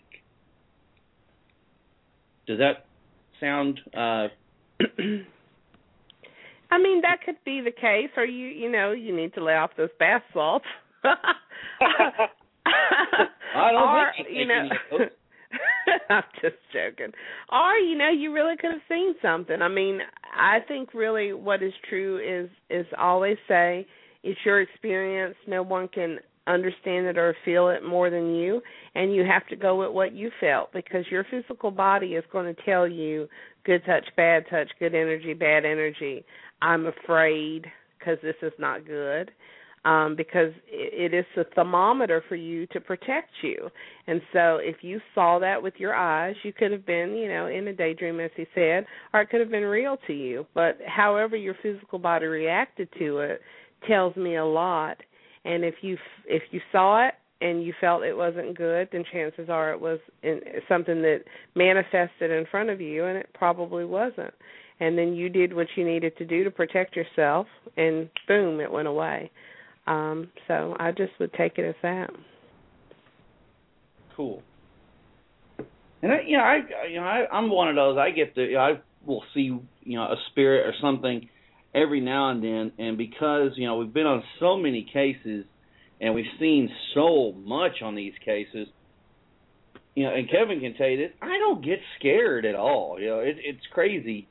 Does that sound? I mean, that could be the case, or you need to lay off those bath salts. I don't think I'm just joking. Or you really could have seen something. I mean, I think really what is true is always say it's your experience. No one can understand it or feel it more than you, and you have to go with what you felt, because your physical body is going to tell you good touch, bad touch, good energy, bad energy. I'm afraid because this is not good, because it is a thermometer for you to protect you. And so if you saw that with your eyes, you could have been, in a daydream, as he said, or it could have been real to you. But however your physical body reacted to it tells me a lot. And if you saw it and you felt it wasn't good, then chances are it was something that manifested in front of you, and it probably wasn't. And then you did what you needed to do to protect yourself, and boom, it went away. So I just would take it as that. Cool. And I'm one of those. I will see a spirit or something every now and then, and because we've been on so many cases and we've seen so much on these cases, and Kevin can tell you this, I don't get scared at all. It's crazy.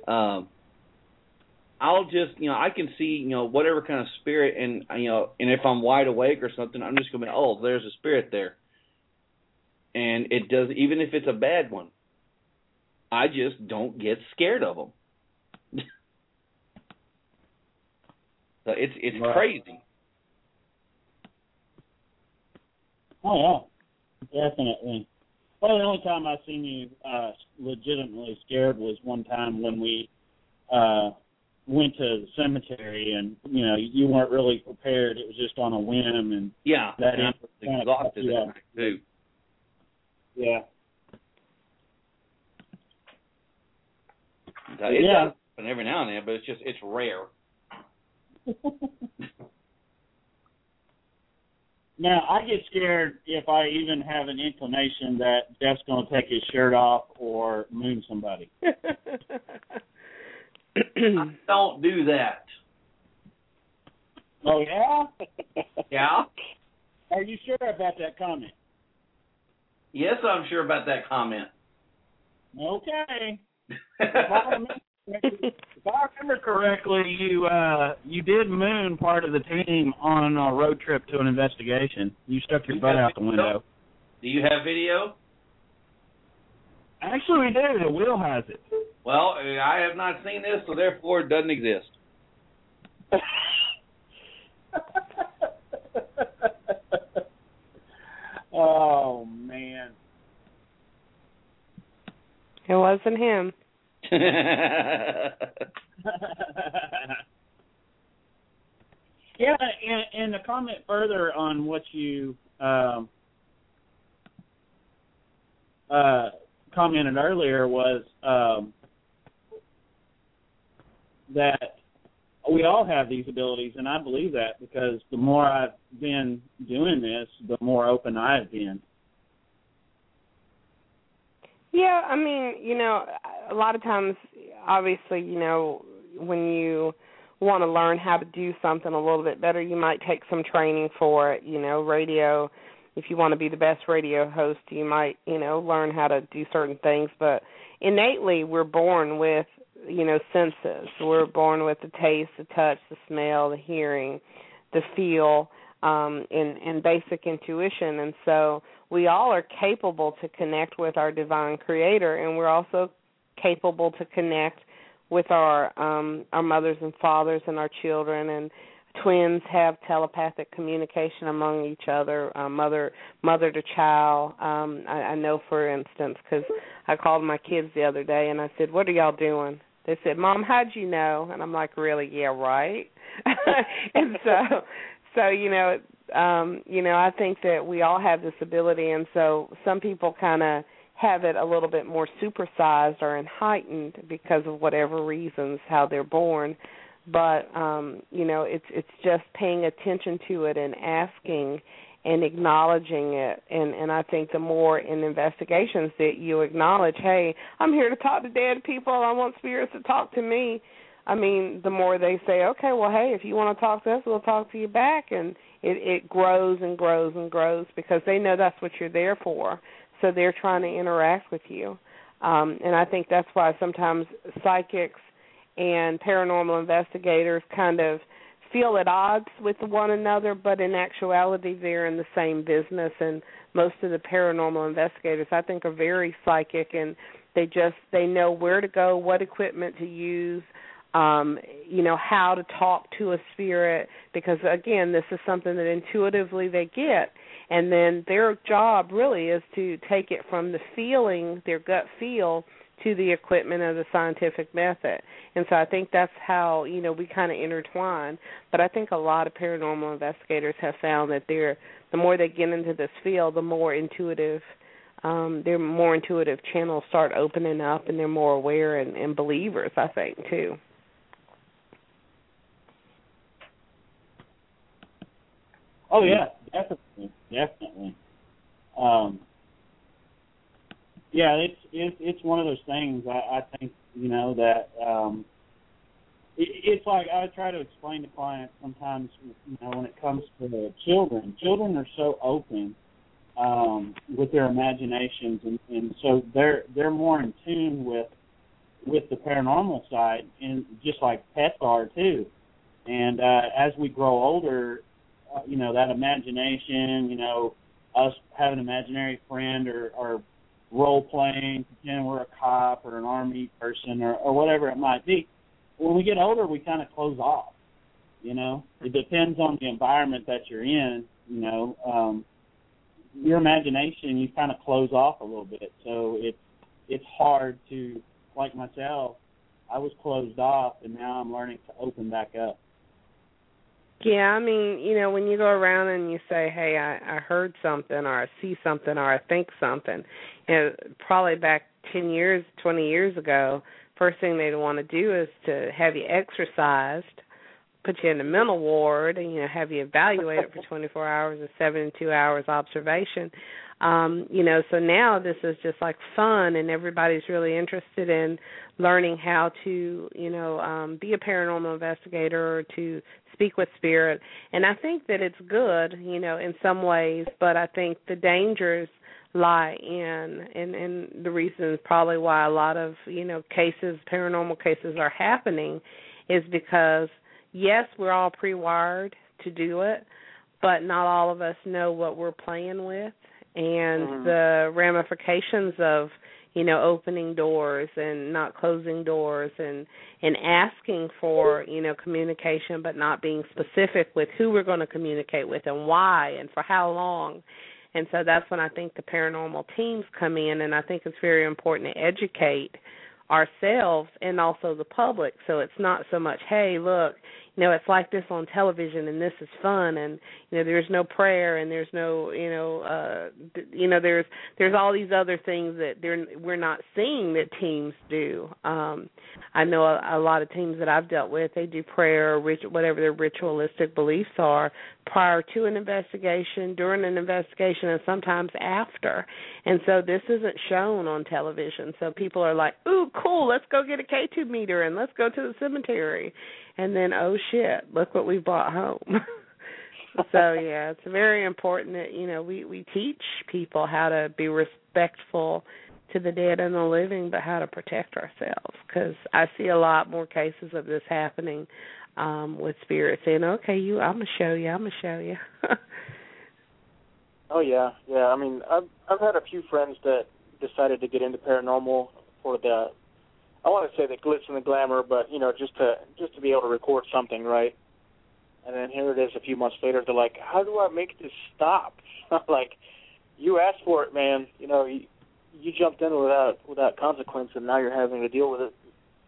I'll just I can see whatever kind of spirit, and and if I'm wide awake or something, I'm just gonna be, oh, there's a spirit there, and it does, even if it's a bad one. I just don't get scared of them. So it's right. Crazy. Oh yeah, definitely. Well, the only time I seen you legitimately scared was one time when we went to the cemetery, and you weren't really prepared. It was just on a whim, and that I was exhausted that night too. Yeah. It does happen every now and then, but it's rare. Now, I get scared if I even have an inclination that Jeff's going to take his shirt off or moon somebody. Don't do that. Oh, yeah? Yeah? Are you sure about that comment? Yes, I'm sure about that comment. Okay. If I remember correctly, you did moon part of the team on a road trip to an investigation. You stuck your butt out the window. Do you have video? Actually, we do. The Will has it. Well, I have not seen this, so therefore it doesn't exist. Oh, man. It wasn't him. Yeah, and to comment further on what you commented earlier was that we all have these abilities, and I believe that because the more I've been doing this, the more open I've been. Yeah, I mean, a lot of times, obviously, when you want to learn how to do something a little bit better, you might take some training for it. Radio, if you want to be the best radio host, you might, learn how to do certain things. But innately, we're born with, senses. We're born with the taste, the touch, the smell, the hearing, the feel, and basic intuition. And so we all are capable to connect with our divine creator, and we're also capable to connect with our mothers and fathers and our children, and twins have telepathic communication among each other, mother to child. I know, for instance, because I called my kids the other day and I said, "What are y'all doing?" They said, "Mom, how'd you know?" And I'm like, "Really? Yeah, right." And so I think that we all have this ability, and so some people kind of have it a little bit more supersized or heightened because of whatever reasons, how they're born. But, it's just paying attention to it and asking and acknowledging it. And I think the more in investigations that you acknowledge, hey, I'm here to talk to dead people, I want spirits to talk to me, I mean, the more they say, okay, well, hey, if you want to talk to us, we'll talk to you back. And it grows and grows and grows because they know that's what you're there for. So they're trying to interact with you. And I think that's why sometimes psychics and paranormal investigators kind of feel at odds with one another, but in actuality they're in the same business. And most of the paranormal investigators, I think, are very psychic, and they know where to go, what equipment to use, how to talk to a spirit, because, again, this is something that intuitively they get. And then their job really is to take it from the feeling, their gut feel, to the equipment of the scientific method. And so I think that's how, we kind of intertwine. But I think a lot of paranormal investigators have found that the more they get into this field, the more intuitive, their more intuitive channels start opening up, and they're more aware and believers, I think, too. Oh, yeah, definitely. It's one of those things. I think that it's like I try to explain to clients sometimes. When it comes to children are so open with their imaginations, and so they're more in tune with the paranormal side, and just like pets are too. And as we grow older, that imagination, us having an imaginary friend or role-playing, pretending we're a cop or an army person or whatever it might be. When we get older, we kind of close off, It depends on the environment that you're in, Your imagination, you kind of close off a little bit. So it's hard to, like myself, I was closed off, and now I'm learning to open back up. Yeah, I mean, when you go around and you say, hey, I heard something, or I see something, or I think something, probably back 10 years, 20 years ago, first thing they'd want to do is to have you exercised, put you in the mental ward, and, have you evaluated for 24 hours or 72 hours observation. So now this is just like fun, and everybody's really interested in learning how to, be a paranormal investigator or to speak with spirit. And I think that it's good, in some ways, but I think the dangers lie in the reasons probably why a lot of, paranormal cases are happening is because, yes, we're all pre-wired to do it, but not all of us know what we're playing with. And the ramifications of, opening doors and not closing doors and asking for, communication but not being specific with who we're going to communicate with and why and for how long. And so that's when I think the paranormal teams come in, and I think it's very important to educate ourselves and also the public. So it's not so much, hey, look, it's like this on television and this is fun, and there's no prayer and there's no there's all these other things that we're not seeing that teams do. I know a lot of teams that I've dealt with, they do prayer or whatever their ritualistic beliefs are prior to an investigation, during an investigation, and sometimes after. And so this isn't shown on television. So people are like, ooh, cool, let's go get a K2 meter and let's go to the cemetery. And then, oh, shit, look what we brought home. So, yeah, it's very important that, we teach people how to be respectful to the dead and the living, but how to protect ourselves. Because I see a lot more cases of this happening with spirits saying, okay, I'm going to show you. Oh, yeah. I mean, I've had a few friends that decided to get into paranormal for the, I want to say the glitz and the glamour, but, just to be able to record something, right? And then here it is a few months later, they're like, how do I make this stop? Like, you asked for it, man. You jumped in without consequence, and now you're having to deal with it.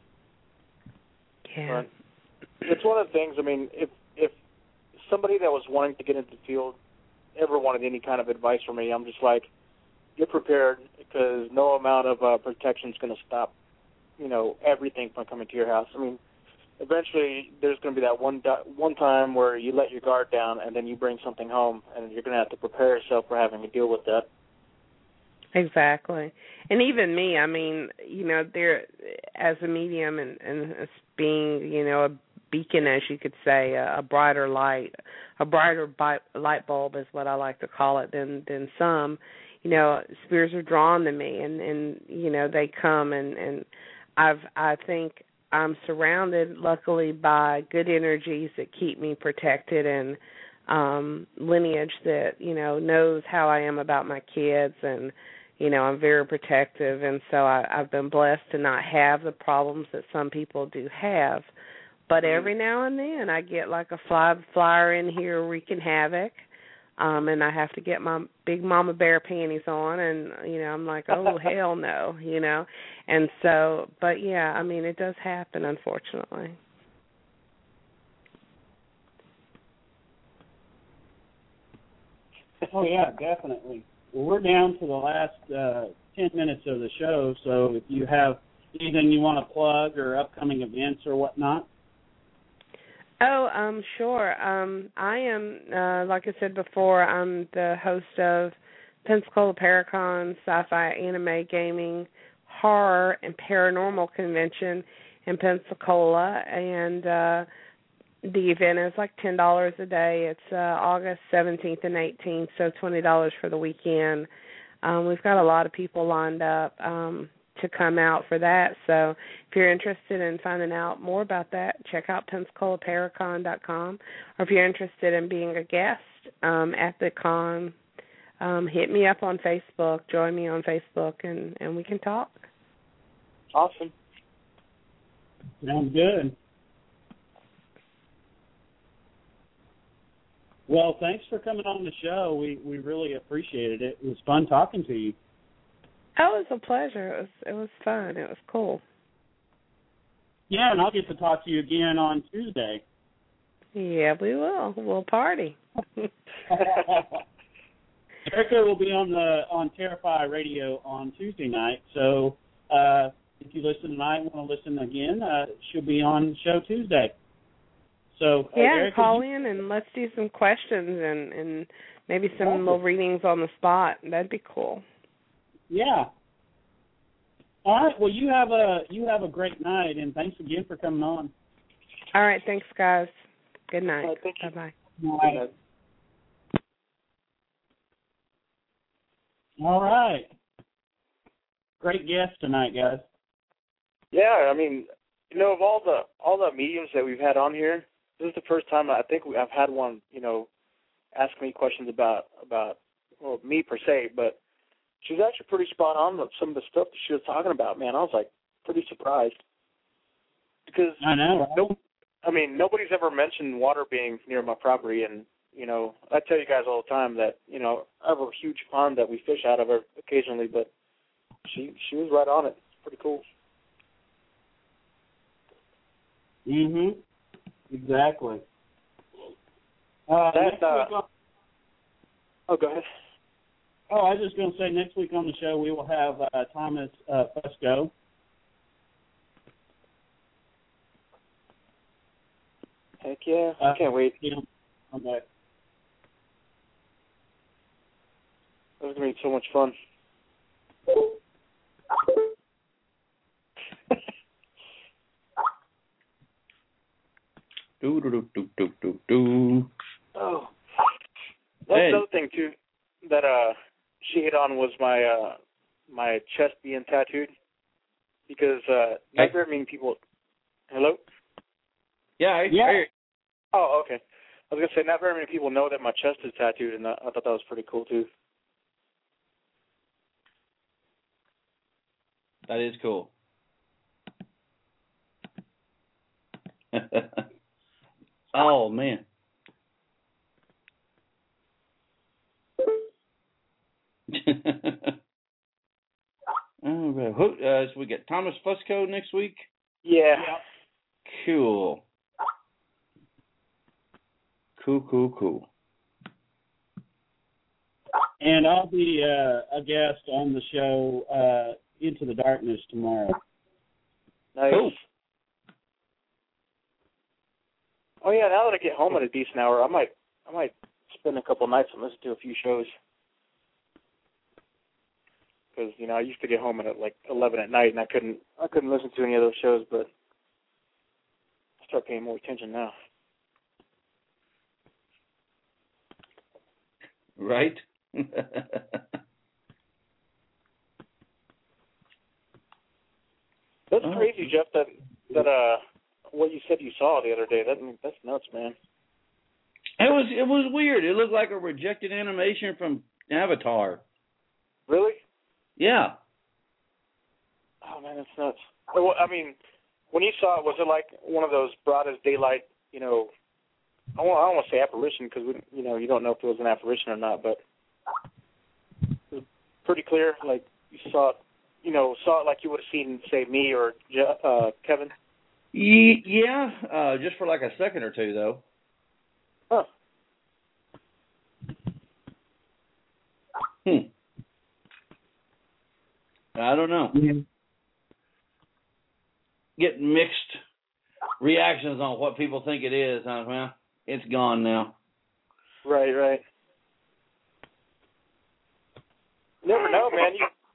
Yeah. But it's one of the things, I mean, if somebody that was wanting to get into the field ever wanted any kind of advice from me, I'm just like, get prepared, because no amount of protection is going to stop, everything from coming to your house. I mean, eventually there's going to be that one time where you let your guard down and then you bring something home, and you're going to have to prepare yourself for having to deal with that. Exactly. And even me, I mean, there, as a medium and as being, a beacon, as you could say, a brighter light light bulb is what I like to call it than some, spirits are drawn to me, and they come, and I think I'm surrounded, luckily, by good energies that keep me protected, and lineage that, knows how I am about my kids, and I'm very protective, and so I've been blessed to not have the problems that some people do have. But every now and then I get like a flyer in here wreaking havoc, and I have to get my big mama bear panties on, and, I'm like, oh, hell no, And so, but, yeah, I mean, it does happen, unfortunately. Oh, yeah, definitely. Well, we're down to the last 10 minutes of the show, so if you have anything you want to plug or upcoming events or whatnot. Oh, sure. I am, like I said before, I'm the host of Pensacola Paracon Sci-Fi Anime Gaming Horror and Paranormal Convention in Pensacola, and the event is like $10 a day. It's August 17th and 18th, so $20 for the weekend. We've got a lot of people lined up to come out for that. So if you're interested in finding out more about that, check out PensacolaParacon.com. Or if you're interested in being a guest at the con, hit me up on Facebook, join me on Facebook, and we can talk. Awesome. Sounds good. Well, thanks for coming on the show. We really appreciated it. It was fun talking to you. Oh, it was a pleasure. It was fun. It was cool. Yeah, and I'll get to talk to you again on Tuesday. Yeah, we will. We'll party. Erica will be on Terrify Radio on Tuesday night. So if you listen tonight and want to listen again, she'll be on the show Tuesday. So yeah, Erica, call in and let's do some questions and maybe some little readings on the spot. That'd be cool. Yeah. All right. Well, you have a great night, and thanks again for coming on. All right. Thanks, guys. Good night. Bye-bye. Bye. All right. Great guest tonight, guys. Yeah, I mean, of all the mediums that we've had on here, this is the first time I think I've had one, ask me questions about me per se, but she was actually pretty spot on with some of the stuff that she was talking about, man. I was, like, pretty surprised. Because, I know, right? Nobody's ever mentioned water being near my property, and, I tell you guys all the time that, I have a huge pond that we fish out of occasionally, but she was right on it. It's pretty cool. Mm-hmm. Exactly. Oh, go ahead. Oh, I was just going to say, next week on the show we will have Thomas Fusco. Heck yeah! I can't wait. Okay. That's gonna be so much fun. Do. Oh, that's the other thing too that she hit on was my chest being tattooed, because not very many people. Hello. Yeah. Yeah. Oh, okay. I was gonna say not very many people know that my chest is tattooed, and I thought that was pretty cool too. That is cool. Oh, man. All right. So we got Thomas Fusco next week? Yeah. Cool. Cool. And I'll be a guest on the show Into the Darkness tomorrow. Nice. Cool. Oh yeah, now that I get home at a decent hour, I might spend a couple nights and listen to a few shows. Because I used to get home at like 11 at night, and I couldn't listen to any of those shows, but I start paying more attention now. Right. That's crazy, Jeff. That what you said you saw the other day. That's nuts, man. It was weird. It looked like a rejected animation from Avatar. Really? Yeah. Oh man, that's nuts. Well, I mean, when you saw it, was it like one of those broad as daylight? I don't want to say apparition, because you don't know if it was an apparition or not, but it was pretty clear. Like you saw it, saw it like you would have seen, say, me or Kevin. Yeah, just for like a second or two, though. Huh. I don't know. Yeah. Get mixed reactions on what people think it is. Well, it's gone now. Right. Never know, man.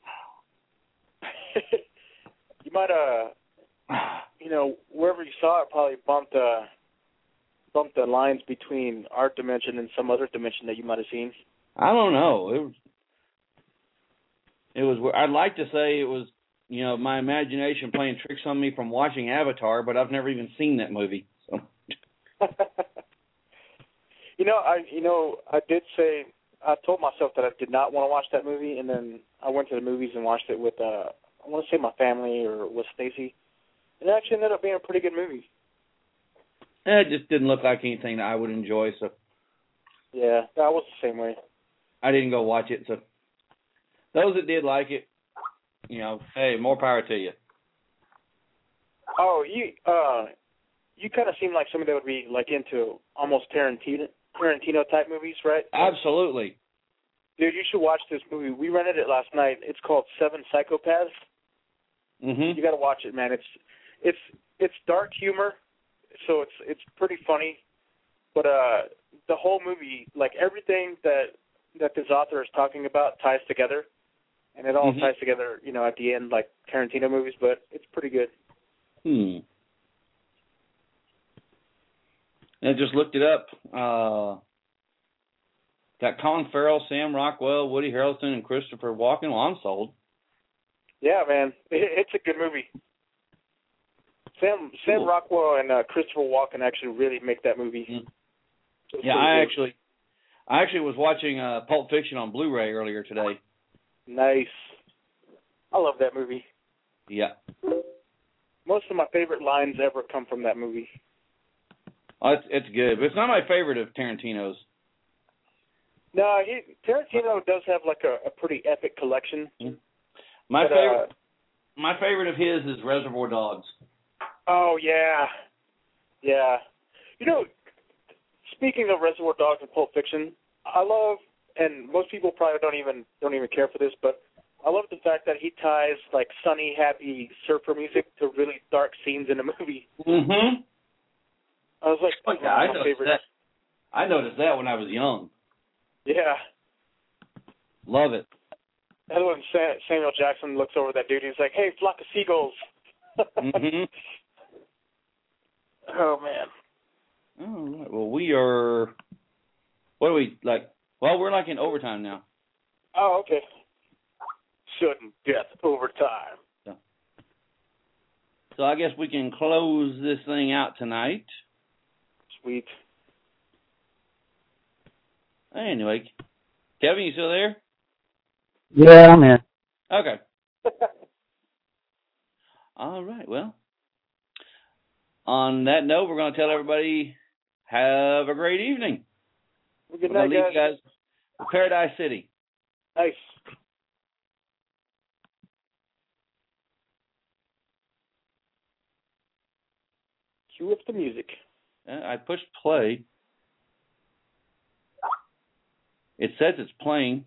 You might wherever you saw it probably bumped the lines between our dimension and some other dimension that you might have seen. I don't know. It was. I'd like to say it was, my imagination playing tricks on me from watching Avatar, but I've never even seen that movie. So. I did say, I told myself that I did not want to watch that movie, and then I went to the movies and watched it with, I want to say my family or with Stacy. It actually ended up being a pretty good movie. It just didn't look like anything that I would enjoy, so. Yeah, I was the same way. I didn't go watch it, so. Those that did like it, hey, more power to you. Oh, you kind of seem like somebody that would be like into almost Tarantino type movies, right? Absolutely. Dude, you should watch this movie. We rented it last night. It's called Seven Psychopaths. Mhm. You got to watch it, man. It's dark humor, so it's pretty funny. But the whole movie, like everything that this author is talking about, ties together, and it all ties together, at the end, like Tarantino movies. But it's pretty good. I just looked it up. Got Colin Farrell, Sam Rockwell, Woody Harrelson, and Christopher Walken. Well, I'm sold. Yeah, man, it's a good movie. Sam Rockwell and Christopher Walken actually really make that movie. Yeah, I actually was watching Pulp Fiction on Blu-ray earlier today. Nice. I love that movie. Yeah. Most of my favorite lines ever come from that movie. Oh, it's good, but it's not my favorite of Tarantino's. No, Tarantino does have like a pretty epic collection. My favorite of his is Reservoir Dogs. Oh yeah, Yeah. You know, speaking of Reservoir Dogs and Pulp Fiction, I love, and most people probably don't even care for this, but I love the fact that he ties like sunny, happy surfer music to really dark scenes in the movie. Mm-hmm. I was like, oh, yeah, I noticed that when I was young. Yeah. Love it. And when Samuel Jackson looks over that dude, he's like, "Hey, flock of seagulls." Mm-hmm. Oh man. All right. Well, we are. What are we like? Well, we're like in overtime now. Oh, okay. Sudden death overtime. So I guess we can close this thing out tonight. Sweet. Anyway, Kevin, you still there? Yeah, I'm in. Okay. All right. Well, on that note, we're going to tell everybody have a great evening. Good We're night, going to leave you guys with Paradise City. Nice. Cue up the music. I pushed play. It says it's playing.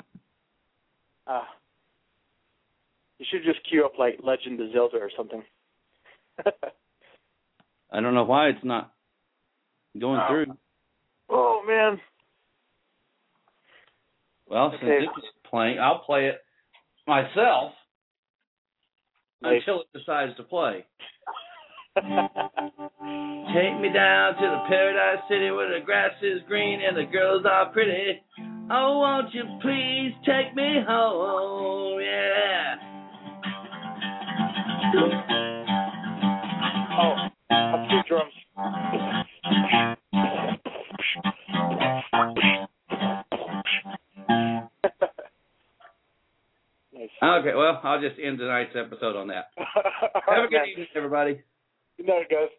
You should just cue up like Legend of Zelda or something. I don't know why it's not going through. Oh man. Well, since it's playing, I'll play it myself until it decides to play. Take me down to the Paradise City where the grass is green and the girls are pretty. Oh, won't you please take me home, yeah. Oh, I'll cue drums. Nice. Okay, well, I'll just end tonight's episode on that. Have a good evening, everybody. Good night, guys.